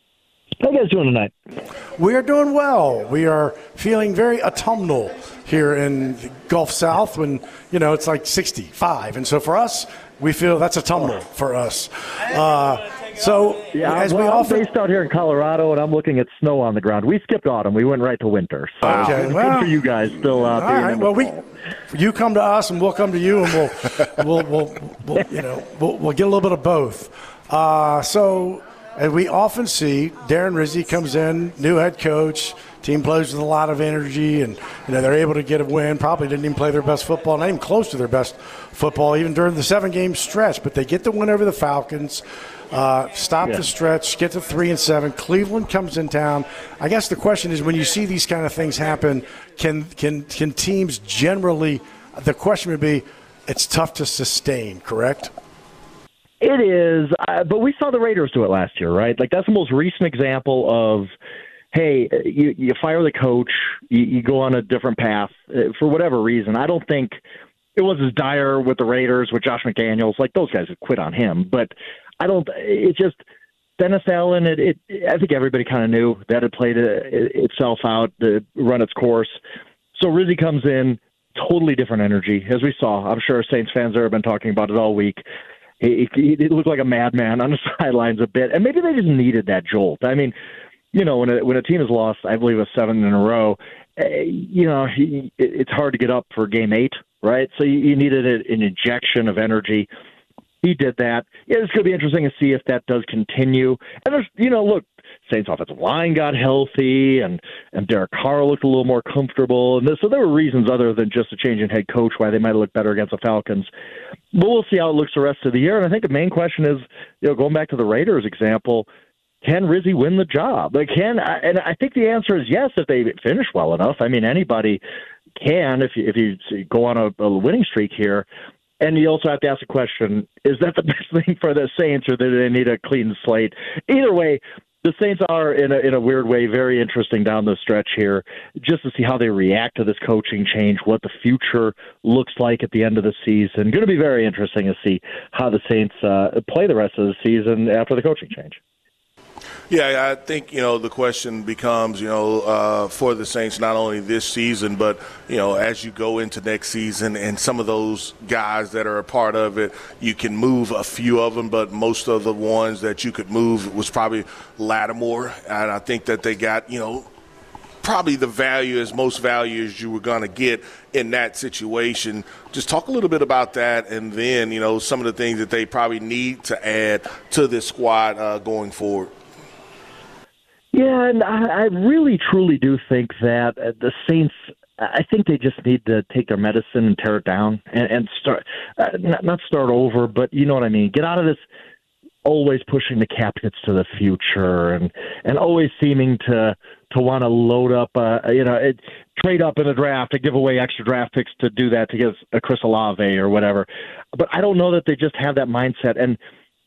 How you guys doing tonight? We are doing well. We are feeling very autumnal here in Gulf South when, you know, it's like sixty-five. And so for us, we feel that's autumnal for us. Uh, so yeah, as well, we I'm often based out here in Colorado, and I'm looking at snow on the ground. We skipped autumn. We went right to winter. So Okay, it's well, good for you guys still out all there. right. Well, we, you come to us, and we'll come to you, and we'll, we'll, we'll, we'll, you know, we'll, we'll get a little bit of both. Uh, so And we often see Darren Rizzi comes in, new head coach, team plays with a lot of energy, and you know they're able to get a win. Probably didn't even play their best football, not even close to their best football, even during the seven-game stretch. But they get the win over the Falcons, uh, stop yeah. the stretch, get to three and seven. Cleveland comes in town. I guess the question is, when you see these kind of things happen, can can can teams generally? The question would be, it's tough to sustain, correct? It is, uh, but we saw the Raiders do it last year, right? Like, that's the most recent example of, hey, you, you fire the coach, you, you go on a different path uh, for whatever reason. I don't think it was as dire with the Raiders, with Josh McDaniels. Like, those guys would quit on him. But I don't – it just – Dennis Allen, it, it, I think everybody kind of knew that it played a, it, itself out, to run its course. So Rizzi comes in, totally different energy, as we saw. I'm sure Saints fans there have been talking about it all week. He, he, he looked like a madman on the sidelines a bit, and maybe they just needed that jolt. I mean, you know, when a, when a team has lost, I believe, a seven in a row, uh, you know, he, it, it's hard to get up for game eight, right? So you, you needed a, an injection of energy. He did that. Yeah, it's going to be interesting to see if that does continue. And there's, you know, look, Saints offensive line got healthy, and, and Derek Carr looked a little more comfortable. And so there were reasons other than just a change in head coach why they might have looked better against the Falcons. But we'll see how it looks the rest of the year. And I think the main question is, you know, going back to the Raiders example, can Rizzi win the job? Like, can and I think the answer is yes if they finish well enough. I mean, anybody can if you, if you go on a, a winning streak here. And you also have to ask the question, is that the best thing for the Saints, or do they need a clean slate? Either way, the Saints are, in a, in a weird way, very interesting down the stretch here, just to see how they react to this coaching change, what the future looks like at the end of the season. Going to be very interesting to see how the Saints uh, play the rest of the season after the coaching change. Yeah, I think, you know, the question becomes, you know, uh, for the Saints, not only this season, but, you know, as you go into next season, and some of those guys that are a part of it, you can move a few of them, but most of the ones that you could move was probably Lattimore. And I think that they got, you know, probably the value, as most value as you were going to get in that situation. Just talk a little bit about that, and then, you know, some of the things that they probably need to add to this squad uh, going forward. Yeah, and I, I really, truly do think that uh, the Saints, I think they just need to take their medicine and tear it down and, and start, uh, not, not start over, but you know what I mean. Get out of this always pushing the cap hits to the future, and, and always seeming to to want to load up, uh, you know, it, trade up in the draft to give away extra draft picks to do that, to get a Chris Olave or whatever. But I don't know that they just have that mindset. And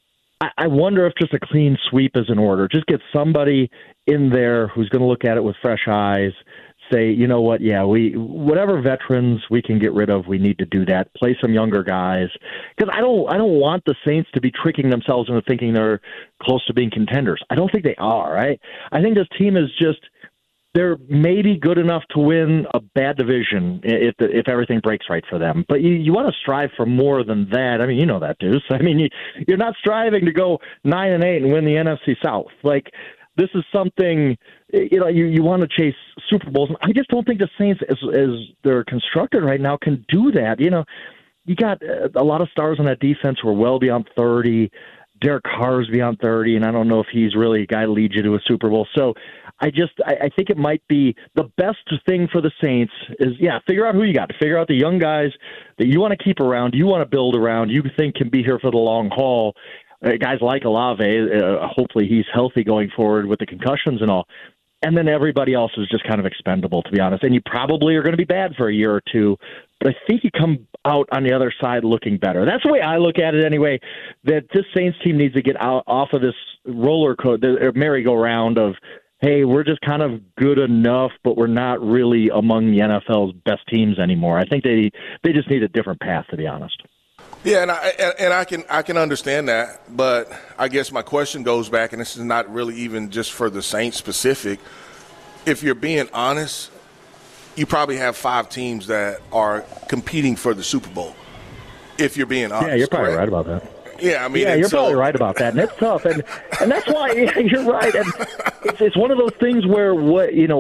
I wonder if just a clean sweep is in order. Just get somebody in there who's going to look at it with fresh eyes, say, you know what, yeah, we whatever veterans we can get rid of, we need to do that. Play some younger guys, because I don't I don't want the Saints to be tricking themselves into thinking they're close to being contenders. I don't think they are. Right? I think this team is just, they're maybe good enough to win a bad division if the, if everything breaks right for them. But you, you want to strive for more than that. I mean, you know that, Deuce. I mean, you, you're not striving to go nine and eight and win the N F C South. Like, this is something, you know, you, you want to chase Super Bowls. I just don't think the Saints, as, as they're constructed right now, can do that. You know, you got a lot of stars on that defense who are well beyond thirty. Derek Carr's beyond thirty, and I don't know if he's really a guy to lead you to a Super Bowl. So I just I, I think it might be the best thing for the Saints is, yeah, figure out who you got. Figure out the young guys that you want to keep around, you want to build around, you think can be here for the long haul. Uh, guys like Olave, uh, hopefully he's healthy going forward with the concussions and all. And then everybody else is just kind of expendable, to be honest. And you probably are going to be bad for a year or two, but I think you come out on the other side looking better. That's the way I look at it anyway, that this Saints team needs to get out off of this roller coaster, merry-go-round of, hey, we're just kind of good enough, but we're not really among the N F L's best teams anymore. I think they they just need a different path, to be honest. Yeah, and I and I can I can understand that, but I guess my question goes back, and this is not really even just for the Saints specific. If you're being honest, you probably have five teams that are competing for the Super Bowl. If you're being honest, yeah, you're probably correct? right about that. Yeah, I mean, yeah, you're so, probably right about that, and it's tough, and and that's why yeah, you're right. And it's it's one of those things where what you know what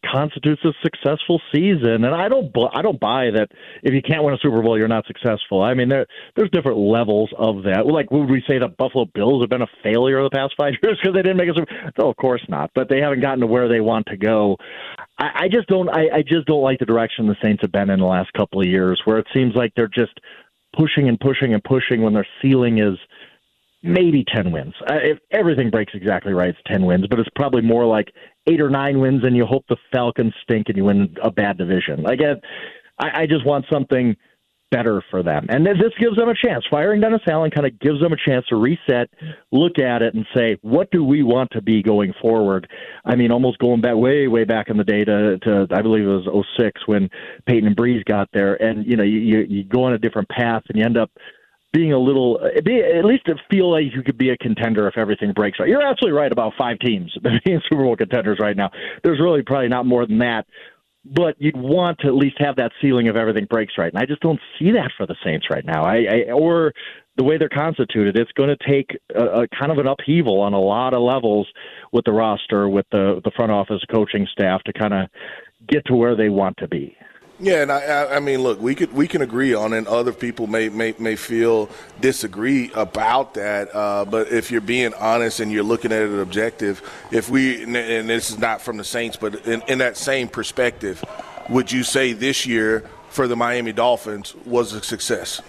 constitutes a successful season. And I don't, I don't buy that if you can't win a Super Bowl, you're not successful. I mean, there, there's different levels of that. Like, would we say the Buffalo Bills have been a failure the past five years because they didn't make a Super Bowl? No, of course not. But they haven't gotten to where they want to go. I, I just don't. I, I just don't like the direction the Saints have been in the last couple of years, where it seems like they're just pushing and pushing and pushing when their ceiling is maybe ten wins. Uh, if everything breaks exactly right, it's ten wins, but it's probably more like eight or nine wins, and you hope the Falcons stink and you win a bad division. Like, I, I just want something better for them. And this gives them a chance. Firing Dennis Allen kind of gives them a chance to reset, look at it, and say, what do we want to be going forward? I mean, almost going back way, way back in the day to, to I believe it was oh six when Peyton and Breeze got there. And, you know, you, you, you go on a different path and you end up being a little, at least to feel like you could be a contender if everything breaks right. You're absolutely right about five teams being Super Bowl contenders right now. There's really probably not more than that, but you'd want to at least have that ceiling if everything breaks right. And I just don't see that for the Saints right now. I, I or the way they're constituted, it's going to take a, a kind of an upheaval on a lot of levels with the roster, with the, the front office coaching staff to kind of get to where they want to be. Yeah, and I, I mean, look, we could we can agree on, and other people may may, may feel disagree about that. Uh, but if you're being honest and you're looking at it objective, if we and this is not from the Saints, but in, in that same perspective, would you say this year for the Miami Dolphins was a success?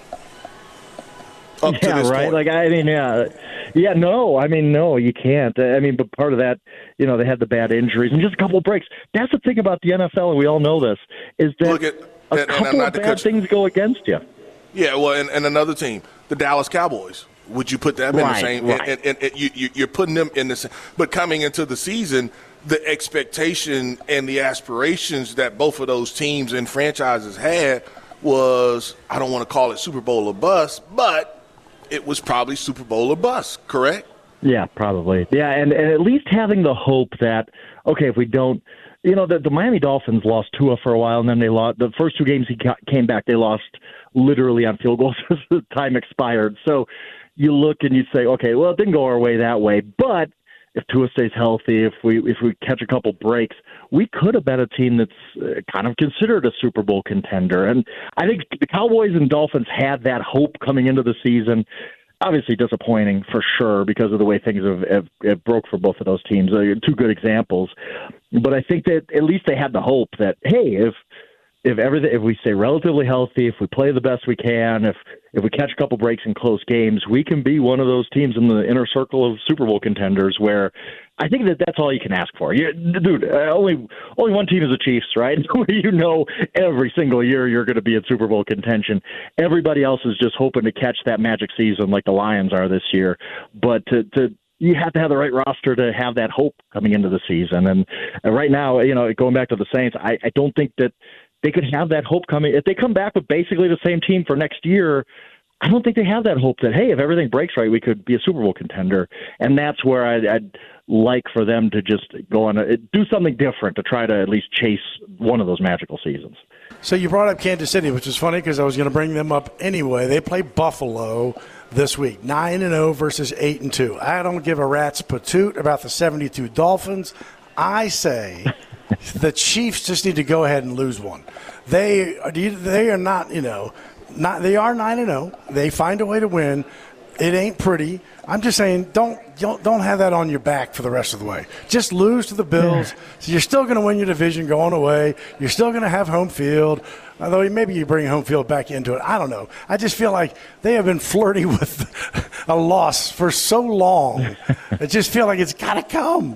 Up yeah, to this right. point. Like I mean, yeah, yeah. No, I mean, no, you can't. I mean, but part of that, you know, they had the bad injuries and just a couple of breaks. That's the thing about the N F L, and we all know this, is that Look at, a and, couple and I'm of not bad coach. things go against you. Yeah, well, and, and another team, the Dallas Cowboys. Would you put them in right, the same? Right. And, and, and you, you, you're putting them in the same. But coming into the season, the expectation and the aspirations that both of those teams and franchises had was, I don't want to call it Super Bowl or bust, but it was probably Super Bowl or bust, correct? Yeah, probably. Yeah, and, and at least having the hope that, okay, if we don't, you know, the, the Miami Dolphins lost Tua for a while, and then they lost the first two games he got, came back, they lost literally on field goals as the time expired. So you look and you say, okay, well, it didn't go our way that way, but if Tua stays healthy, if we if we catch a couple breaks, we could have been a team that's uh, kind of considered a Super Bowl contender. And I think the Cowboys and Dolphins had that hope coming into the season. Obviously disappointing for sure because of the way things have, have, have broke for both of those teams. Uh, two good examples. But I think that at least they had the hope that, hey, if if everything, if we stay relatively healthy, if we play the best we can, if if we catch a couple breaks in close games, we can be one of those teams in the inner circle of Super Bowl contenders. Where I think that that's all you can ask for. You, dude, uh, only only one team is the Chiefs, right? You know, every single year you're going to be in Super Bowl contention. Everybody else is just hoping to catch that magic season like the Lions are this year. But to to you have to have the right roster to have that hope coming into the season. And, and right now, you know, going back to the Saints, I, I don't think that they could have that hope coming. If they come back with basically the same team for next year, I don't think they have that hope that, hey, if everything breaks right, we could be a Super Bowl contender. And that's where I'd, I'd like for them to just go on a, do something different to try to at least chase one of those magical seasons. So you brought up Kansas City, which is funny because I was going to bring them up anyway. They play Buffalo this week, nine and oh versus eight and two. I don't give a rat's patoot about the seventy-two Dolphins. I say the Chiefs just need to go ahead and lose one. They they are not, you know, not they are nine and oh. They find a way to win. It ain't pretty. I'm just saying, don't don't don't have that on your back for the rest of the way. Just lose to the Bills. So you're still going to win your division going away. You're still going to have home field. Although maybe you bring home field back into it. I don't know. I just feel like they have been flirty with a loss for so long. I just feel like it's got to come.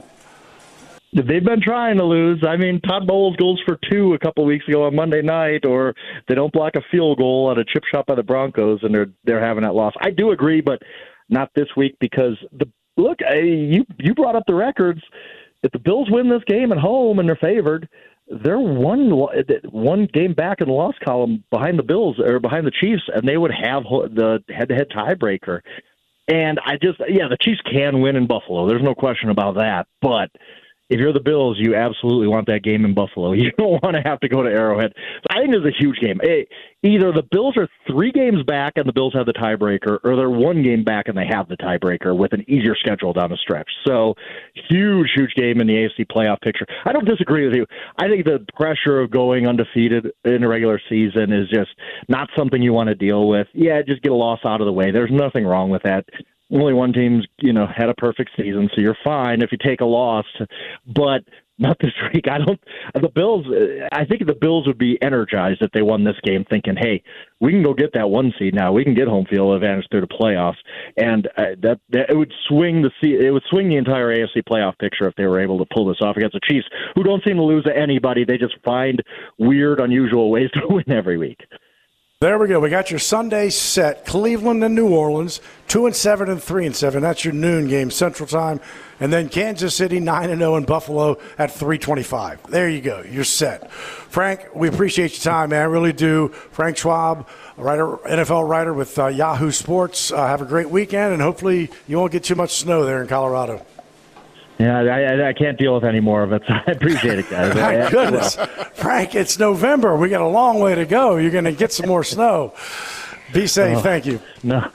They've been trying to lose. I mean, Todd Bowles goes for two a couple weeks ago on Monday night, or they don't block a field goal at a chip shot by the Broncos, and they're they're having that loss. I do agree, but not this week because the look. I, you you brought up the records. If the Bills win this game at home and they're favored, they're one one game back in the loss column behind the Bills or behind the Chiefs, and they would have the head-to-head tiebreaker. And I just yeah, the Chiefs can win in Buffalo. There's no question about that, but if you're the Bills, you absolutely want that game in Buffalo. You don't want to have to go to Arrowhead. So I think this is a huge game. Either the Bills are three games back and the Bills have the tiebreaker, or they're one game back and they have the tiebreaker with an easier schedule down the stretch. So huge, huge game in the A F C playoff picture. I don't disagree with you. I think the pressure of going undefeated in a regular season is just not something you want to deal with. Yeah, just get a loss out of the way. There's nothing wrong with that. Only one team's, you know, had a perfect season, so you're fine if you take a loss. But not this week. I don't. The Bills. I think the Bills would be energized if they won this game, thinking, "Hey, we can go get that one seed now. We can get home field advantage through the playoffs." And uh, that, that it would swing the it would swing the entire A F C playoff picture if they were able to pull this off against the Chiefs, who don't seem to lose to anybody. They just find weird, unusual ways to win every week. There we go. We got your Sunday set. Cleveland and New Orleans, two and seven and three and seven. That's your noon game, Central Time. And then Kansas City, nine and zero, and Buffalo at three twenty-five. There you go. You're set. Frank, we appreciate your time, man. I really do. Frank Schwab, writer, N F L writer with uh, Yahoo Sports. Uh, have a great weekend, and hopefully you won't get too much snow there in Colorado. Yeah, I, I can't deal with any more of it, so I appreciate it, guys. My goodness. Frank, it's November. We got a long way to go. You're going to get some more snow. Be safe. Oh, thank you. No.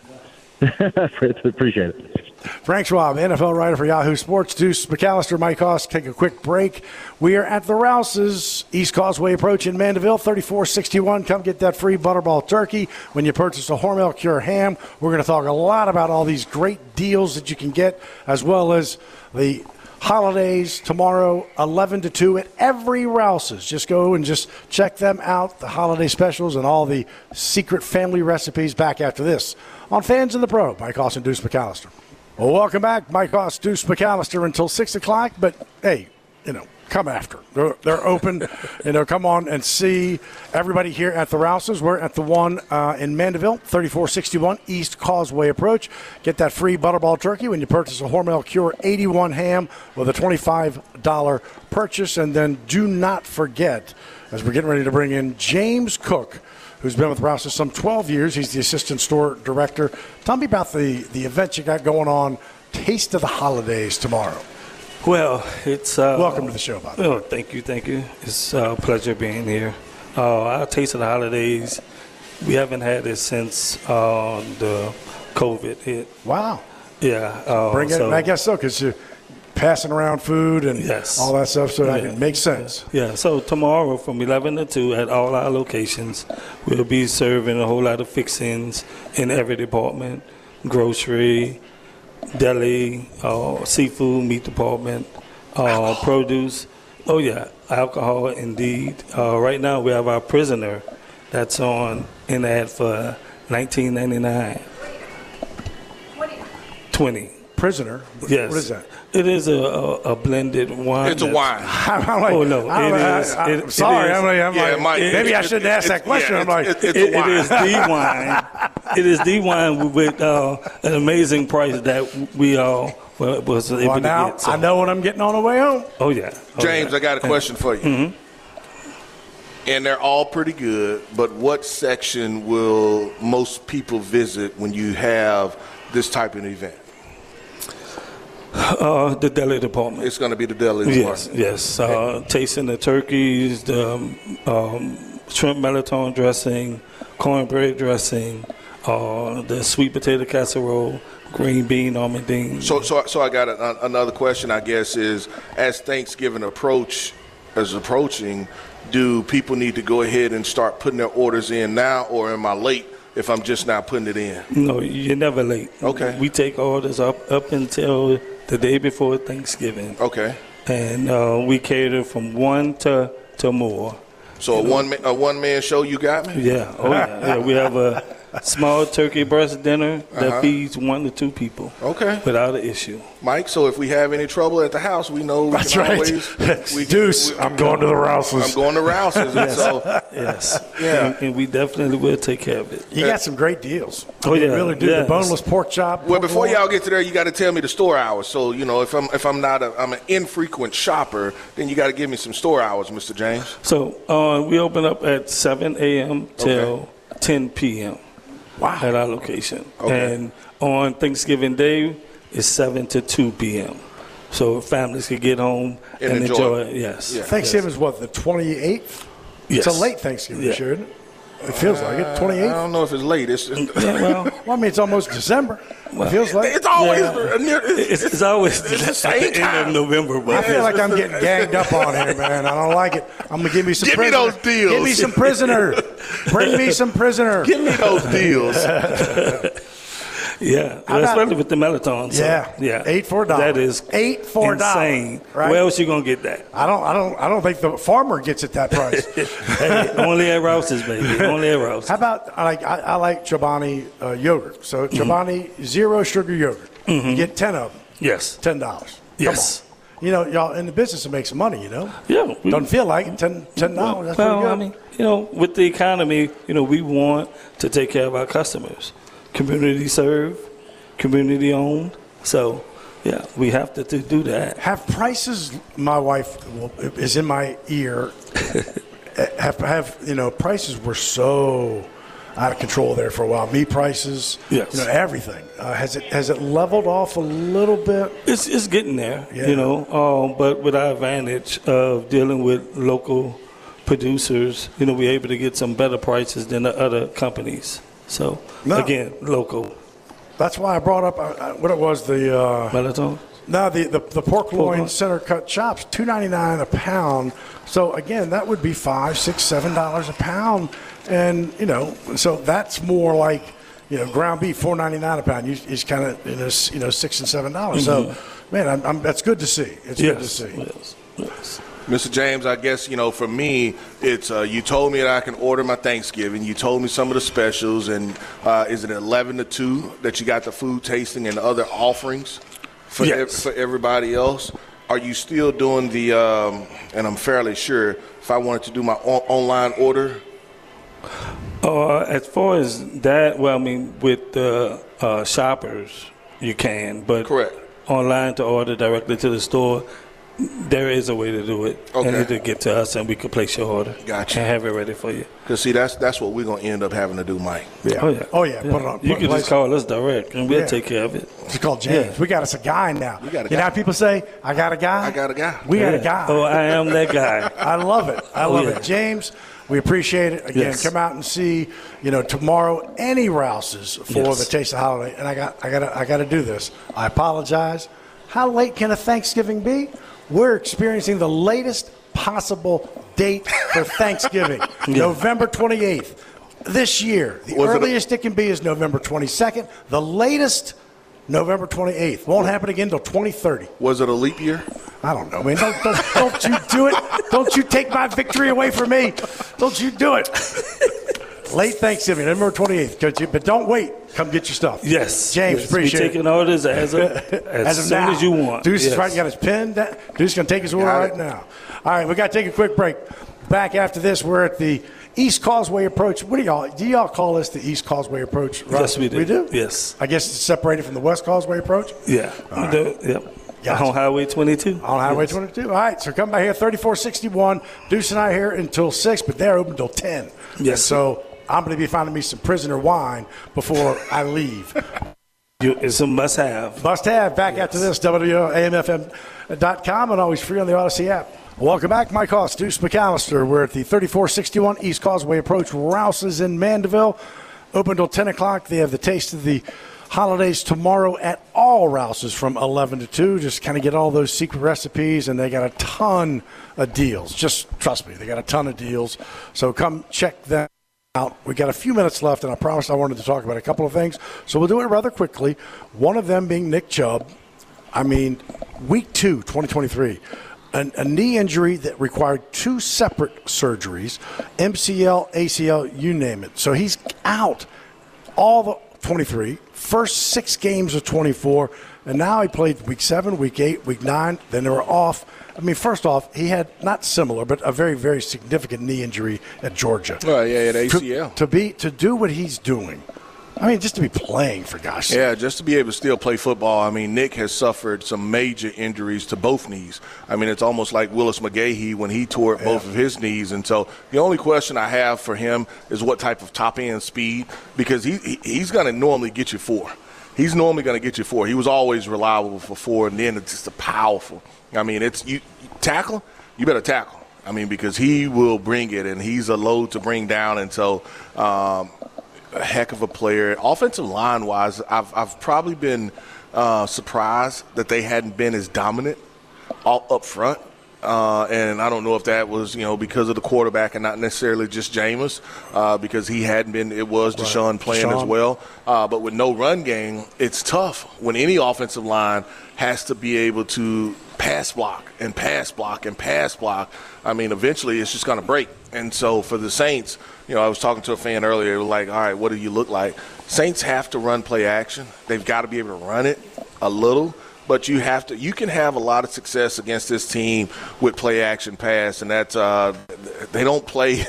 Appreciate it. Frank Schwab, N F L writer for Yahoo Sports. Deuce McAllister, Mike Hoss, take a quick break. We are at the Rouses, East Causeway Approach in Mandeville, thirty-four sixty-one. Come get that free Butterball turkey when you purchase a Hormel Cure ham. We're going to talk a lot about all these great deals that you can get, as well as the holidays tomorrow, eleven to two at every Rouses. Just go and just check them out, the holiday specials and all the secret family recipes. Back after this on Fans in the Pro. Mike Hoss and Deuce McAllister. Well, welcome back. Mike Hoss, Deuce McAllister until six o'clock. But, hey, you know, come after. They're, they're open. You know, come on and see everybody here at the Rouses. We're at the one uh, in Mandeville, thirty-four sixty-one East Causeway Approach. Get that free Butterball turkey when you purchase a Hormel Cure eighty-one ham with a twenty-five dollars purchase. And then do not forget, as we're getting ready to bring in James Cook, who's been with Rouses some twelve years. He's the assistant store director. Tell me about the, the event you got going on, Taste of the Holidays, tomorrow. Well, it's... Uh, Welcome to the show, by the way. Oh, thank you, thank you. It's a pleasure being here. Uh, our Taste of the Holidays, we haven't had it since uh, the COVID hit. Wow. Yeah. Uh, Bring it, so, I guess so, because you're passing around food and yes. all that stuff, so yeah. that makes sense. Yeah, so tomorrow from eleven to two at all our locations, we'll be serving a whole lot of fixings in every department, grocery, deli, uh, seafood, meat department, uh, produce. Oh, yeah, alcohol indeed. Uh, right now we have our prisoner that's on in ad for nineteen ninety-nine. twenty. Prisoner? Yes. What is that? It is a, a, a blended wine. It's a wine. I'm like, oh, no. I'm, it is, I, it, I'm sorry. It is, I'm like, I'm yeah, like Mike, maybe it, I shouldn't it, ask it, that question. Yeah, I'm like, it, it, it, it is the wine. It is the wine with uh, an amazing price that we all uh, was able well, to now get. So. I know what I'm getting on the way home. Oh, yeah. Oh, James, yeah. I got a question for you. Mm-hmm. And they're all pretty good, but what section will most people visit when you have this type of event? Uh, the deli department. It's going to be the deli Yes, department. yes. Uh, tasting the turkeys, the um, shrimp melatonin dressing, cornbread dressing, uh, the sweet potato casserole, green bean almondine. So, so, so I got a, another question. I guess is as Thanksgiving approach is approaching, do people need to go ahead and start putting their orders in now, or am I late if I'm just now putting it in? No, you're never late. Okay. We take orders up up until the day before Thanksgiving. Okay. And uh, we cater from one to to more. So a one a one man show, you got me? Yeah. Oh yeah. yeah. We have a small turkey breast dinner that Uh-huh. feeds one to two people. Okay. Without an issue. Mike, so if we have any trouble at the house, we know we That's can right. always, we, Deuce, we, I'm going to the Rouses. I'm going to Rouses. And so, Yes. Yeah. And, and we definitely will take care of it. You got some great deals. Oh, You yeah. really do. Yes. The boneless pork chop. well, pork before loin. y'all get to there, you got to tell me the store hours. So, you know, if I'm if I'm not a I'm an infrequent shopper, then you got to give me some store hours, Mister James. So uh, we open up at seven a.m. till Okay. ten p.m. Wow. at our location. Okay. And on Thanksgiving Day, it's seven to two p.m. so families could get home and, And enjoy, enjoy. it. Yes. Yeah. Thanksgiving is what, the twenty-eighth? Yes. It's a late Thanksgiving Yeah. this year, isn't it? It feels like it. I twenty-eighth? don't know if it's late. It's, Yeah, well, Well, I mean, it's almost December. it feels like. it's always Yeah. near, it's, it's always It's the at same the end time. of November. But I feel like I'm getting ganged up on here, man. I don't like it. I'm gonna give me some. Give me prisoner. those deals. Give me some prisoner. Bring me some prisoner. Give me those deals. Yeah, How about- especially with the Melatonin. So, Yeah. yeah, Eight for a dollar. That is Eight for a dollar, insane. right? Where else you gonna get that? I don't. I don't. I don't think the farmer gets it that price. Hey, only at Rouse's, baby. Only at Rouse's. How about I like I, I like Chobani uh, yogurt. So Chobani zero sugar yogurt. You get ten of them. Yes. Ten dollars. Yes. You know, y'all in the business to make some money. You know. Yeah. we- Doesn't feel like it. Ten ten dollars. That's well, pretty good. I mean, you know, with the economy, you know, we want to take care of our customers. Community served, community owned. So, yeah, we have to, to do that. Have prices? My wife will, is in my ear. have have you know prices were so out of control there for a while. Meat prices, Yes. you know everything. Uh, has it has it leveled off a little bit? It's it's getting there, Yeah. you know. Um, but with our advantage of dealing with local producers, you know, we're able to get some better prices than the other companies. So No. again, local That's why I brought up uh, what it was the. Uh, Melatonin. No, the, the, the pork loin loin. center cut chops, two ninety nine a pound. So again, that would be five, six, seven dollars a pound, and you know, so that's more like you know ground beef, four ninety nine a pound. You, it's kind of you know, s- you know six and seven dollars. So, man, I'm, I'm, that's good to see. It's good to Yes, see. yes, yes. Mister James, I guess, you know, for me, it's uh, you told me that I can order my Thanksgiving. You told me some of the specials, and uh, is it eleven to two that you got the food tasting and other offerings for, Yes. ev- for everybody else? Are you still doing the, um, and I'm fairly sure, if I wanted to do my on- online order? Uh, as far as that, well, I mean, with the uh, shoppers, you can, but Correct. online to order directly to the store, there is a way to do it. Okay. And it'll get to us, and we can place your order. Gotcha. And have it ready for you. Because, see, that's that's what we're going to end up having to do, Mike. Yeah. Oh yeah. Oh, yeah. Put it on- You put can it just on- call us direct, and we'll Yeah. take care of it. It's called James. Yeah. We got us a guy now. We got a you know guy. how people say, "I got a guy." I got a guy. We got a Yeah. guy. Oh, I am that guy. I love it. I Oh, love yeah. it. James, we appreciate it. Again, Yes. come out and see, you know, tomorrow any Rouse's for Yes. the Taste of Holiday. And I got I got I got to do this. I apologize. How late can a Thanksgiving be? We're experiencing the latest possible date for Thanksgiving. November twenty-eighth. This year. The Was it a- earliest it can be is November twenty-second. The latest November twenty-eighth. Won't happen again until twenty thirty. Was it a leap year? I don't know, man. Don't, don't, don't you do it. Don't you take my victory away from me. Don't you do it. Late Thanksgiving, November twenty-eighth. Could you- But don't wait. Come get your stuff. Yes. James, yes. appreciate We're it. taking orders as, of, as, As of soon now. as you want. Deuce is Yes. right. You got his pen. down. Deuce is going to take his order Got right it. now. All right, we got to take a quick break. Back after this, we're at the East Causeway Approach. What do y'all, do y'all call this the East Causeway Approach? Russ? Yes, we do. We do? Yes. I guess it's separated from the West Causeway Approach? Yeah. We do. Yep. Gotcha. On Highway twenty-two. On Highway Yes. twenty-two. All right, so come by here, thirty-four sixty-one. Deuce and I here until six, but they're open until ten. Yes. And so I'm going to be finding me some prisoner wine before I leave. You, it's a must-have. Must have. Back after this, W A M F M dot com and always free on the Odyssey app. Welcome back, Mike Hoss, Deuce McAllister. We're at the thirty-four sixty-one East Causeway Approach. Rouse's in Mandeville. Open until ten o'clock. They have the taste of the holidays tomorrow at all Rouse's from eleven to two. Just kind of get all those secret recipes, and they got a ton of deals. Just trust me, they got a ton of deals. So come check them out. We got a few minutes left, and I promised I wanted to talk about a couple of things. So we'll do it rather quickly. One of them being Nick Chubb. I mean, week two, twenty twenty-three. An, a knee injury that required two separate surgeries, M C L, A C L, you name it. So he's out all the twenty-three, first six games of twenty-four, and now he played week seven, week eight, week nine, then they were off. I mean, first off, he had not similar, but a very, very significant knee injury at Georgia. Oh, yeah, at A C L. To, to be to do what he's doing, I mean, just to be playing, for gosh sake. Yeah, just to be able to still play football. I mean, Nick has suffered some major injuries to both knees. I mean, it's almost like Willis McGahee when he tore yeah. both of his knees. And so the only question I have for him is what type of top-end speed, because he, he he's going to normally get you four. he's normally going to get you four. He was always reliable for four, and then it's just a powerful. I mean, it's you, you tackle, you better tackle. I mean, because he will bring it, and he's a load to bring down, and so um, a heck of a player. Offensive line-wise, I've, I've probably been uh, surprised that they hadn't been as dominant all up front. Uh, and I don't know if that was, you know, because of the quarterback and not necessarily just Jameis, uh, because he hadn't been, it was Deshaun right. playing Deshaun. as well. Uh, but with no run game, it's tough when any offensive line has to be able to pass block and pass block and pass block. I mean, eventually it's just going to break. And so for the Saints, you know, I was talking to a fan earlier, like, all right, what do you look like? Saints have to run play action. They've got to be able to run it a little. But you have to. You can have a lot of success against this team with play action pass, and that's uh, they don't play.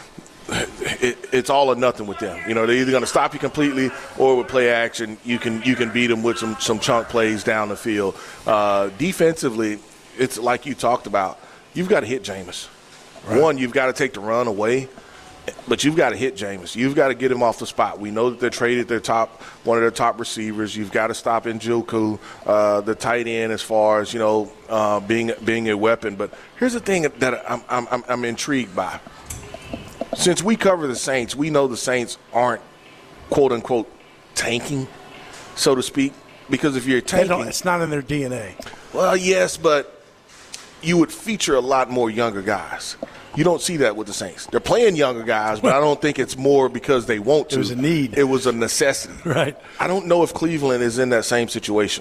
it, it's all or nothing with them. You know, they're either going to stop you completely, or with play action, you can you can beat them with some some chunk plays down the field. Uh, defensively, it's like you talked about. You've got to hit Jameis. Right. One, you've got to take the run away. But you've got to hit Jameis. You've got to get him off the spot. We know that they traded their top, one of their top receivers. You've got to stop Njoku, uh, the tight end, as far as, you know, uh, being being a weapon. But here's the thing that I'm, I'm I'm intrigued by. Since we cover the Saints, we know the Saints aren't quote unquote tanking, so to speak. Because if you're tanking, it's not in their D N A. Well, yes, but you would feature a lot more younger guys. You don't see that with the Saints. They're playing younger guys, but I don't think it's more because they want to. It was a need. It was a necessity. Right. I don't know if Cleveland is in that same situation.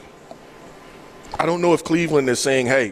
I don't know if Cleveland is saying, hey,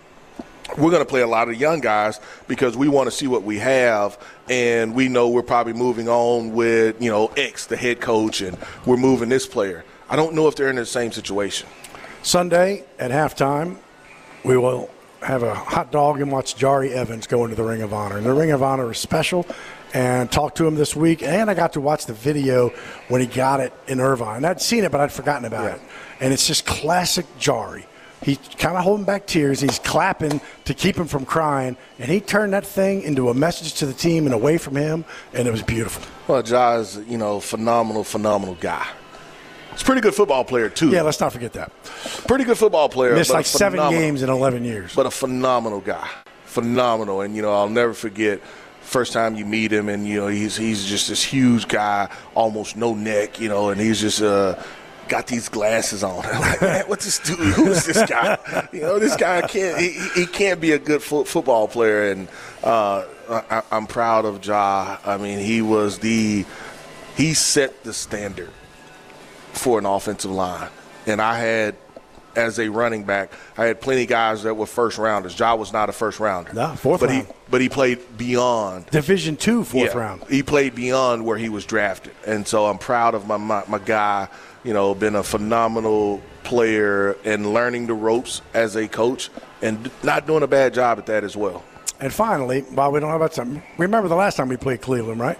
we're going to play a lot of young guys because we want to see what we have, and we know we're probably moving on with, you know, X, the head coach, and we're moving this player. I don't know if they're in the same situation. Sunday at halftime, we will – have a hot dog and watch Jari Evans go into the Ring of Honor. And the Ring of Honor is special, and talked to him this week. And I got to watch the video when he got it in Irvine. I'd seen it, but I'd forgotten about yeah. it. And it's just classic Jari. He's kind of holding back tears. He's clapping to keep him from crying. And he turned that thing into a message to the team and away from him, and it was beautiful. Well, Jari's, you know, phenomenal, phenomenal guy. He's a pretty good football player, too. Yeah, let's not forget that. Pretty good football player. Missed like seven games in eleven years. But a phenomenal guy. Phenomenal. And, you know, I'll never forget first time you meet him, and, you know, he's he's just this huge guy, almost no neck, you know, and he's just uh, got these glasses on. I'm like, man, what's this dude? Who's this guy? You know, this guy can't he, he can't be a good fo- football player. And uh, I, I'm proud of Ja. I mean, he was the – he set the standard for an offensive line. And I had, as a running back, I had plenty of guys that were first rounders. Ja was not a first rounder. No, fourth but round. He, but he played beyond. Division two, fourth yeah, round. He played beyond where he was drafted. And so I'm proud of my, my, my guy, you know, been a phenomenal player and learning the ropes as a coach and not doing a bad job at that as well. And finally, while we don't have about something, remember the last time we played Cleveland, right?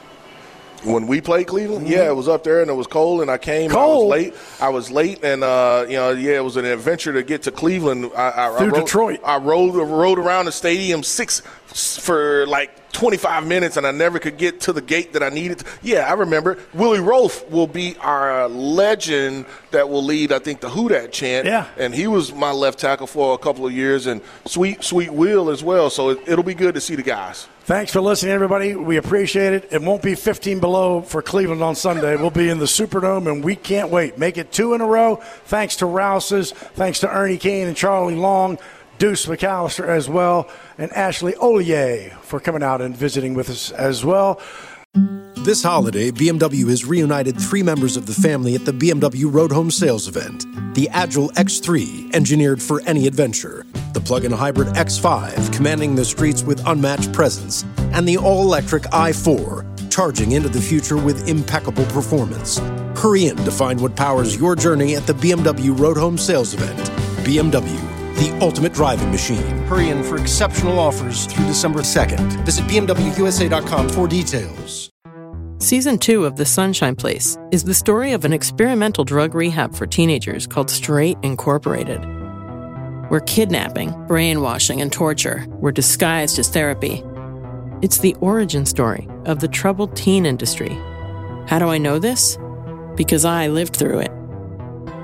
When we played Cleveland, mm-hmm. yeah, it was up there and it was cold, and I came. Cold. I was late. I was late, and uh, you know, yeah, it was an adventure to get to Cleveland. I, I, Through I rode, Detroit. I rode rode around the stadium six for like twenty-five minutes, and I never could get to the gate that I needed to. Yeah, I remember. Willie Roaf will be our legend that will lead, I think, the Who Dat chant. Yeah. And he was my left tackle for a couple of years, and Sweet Sweet Will as well. So it, it'll be good to see the guys. Thanks for listening, everybody. We appreciate it. It won't be fifteen below for Cleveland on Sunday. We'll be in the Superdome, and we can't wait. Make it two in a row. Thanks to Rouse's. Thanks to Ernie Kane and Charlie Long. Deuce McAllister as well, and Ashley Ollier for coming out and visiting with us as well. This holiday, B M W has reunited three members of the family at the B M W Road Home Sales Event. The Agile X three, engineered for any adventure. The plug-in hybrid X five, commanding the streets with unmatched presence. And the all-electric i four, charging into the future with impeccable performance. Hurry in to find what powers your journey at the B M W Road Home Sales Event. B M W, the ultimate driving machine. Hurry in for exceptional offers through December second. Visit B M W U S A dot com for details. Season two of The Sunshine Place is the story of an experimental drug rehab for teenagers called Straight Incorporated, where kidnapping, brainwashing, and torture were disguised as therapy. It's the origin story of the troubled teen industry. How do I know this? Because I lived through it.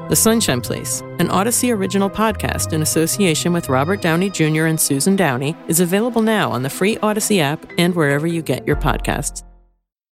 The Sunshine Place, an Odyssey original podcast in association with Robert Downey Junior and Susan Downey, is available now on the free Odyssey app and wherever you get your podcasts.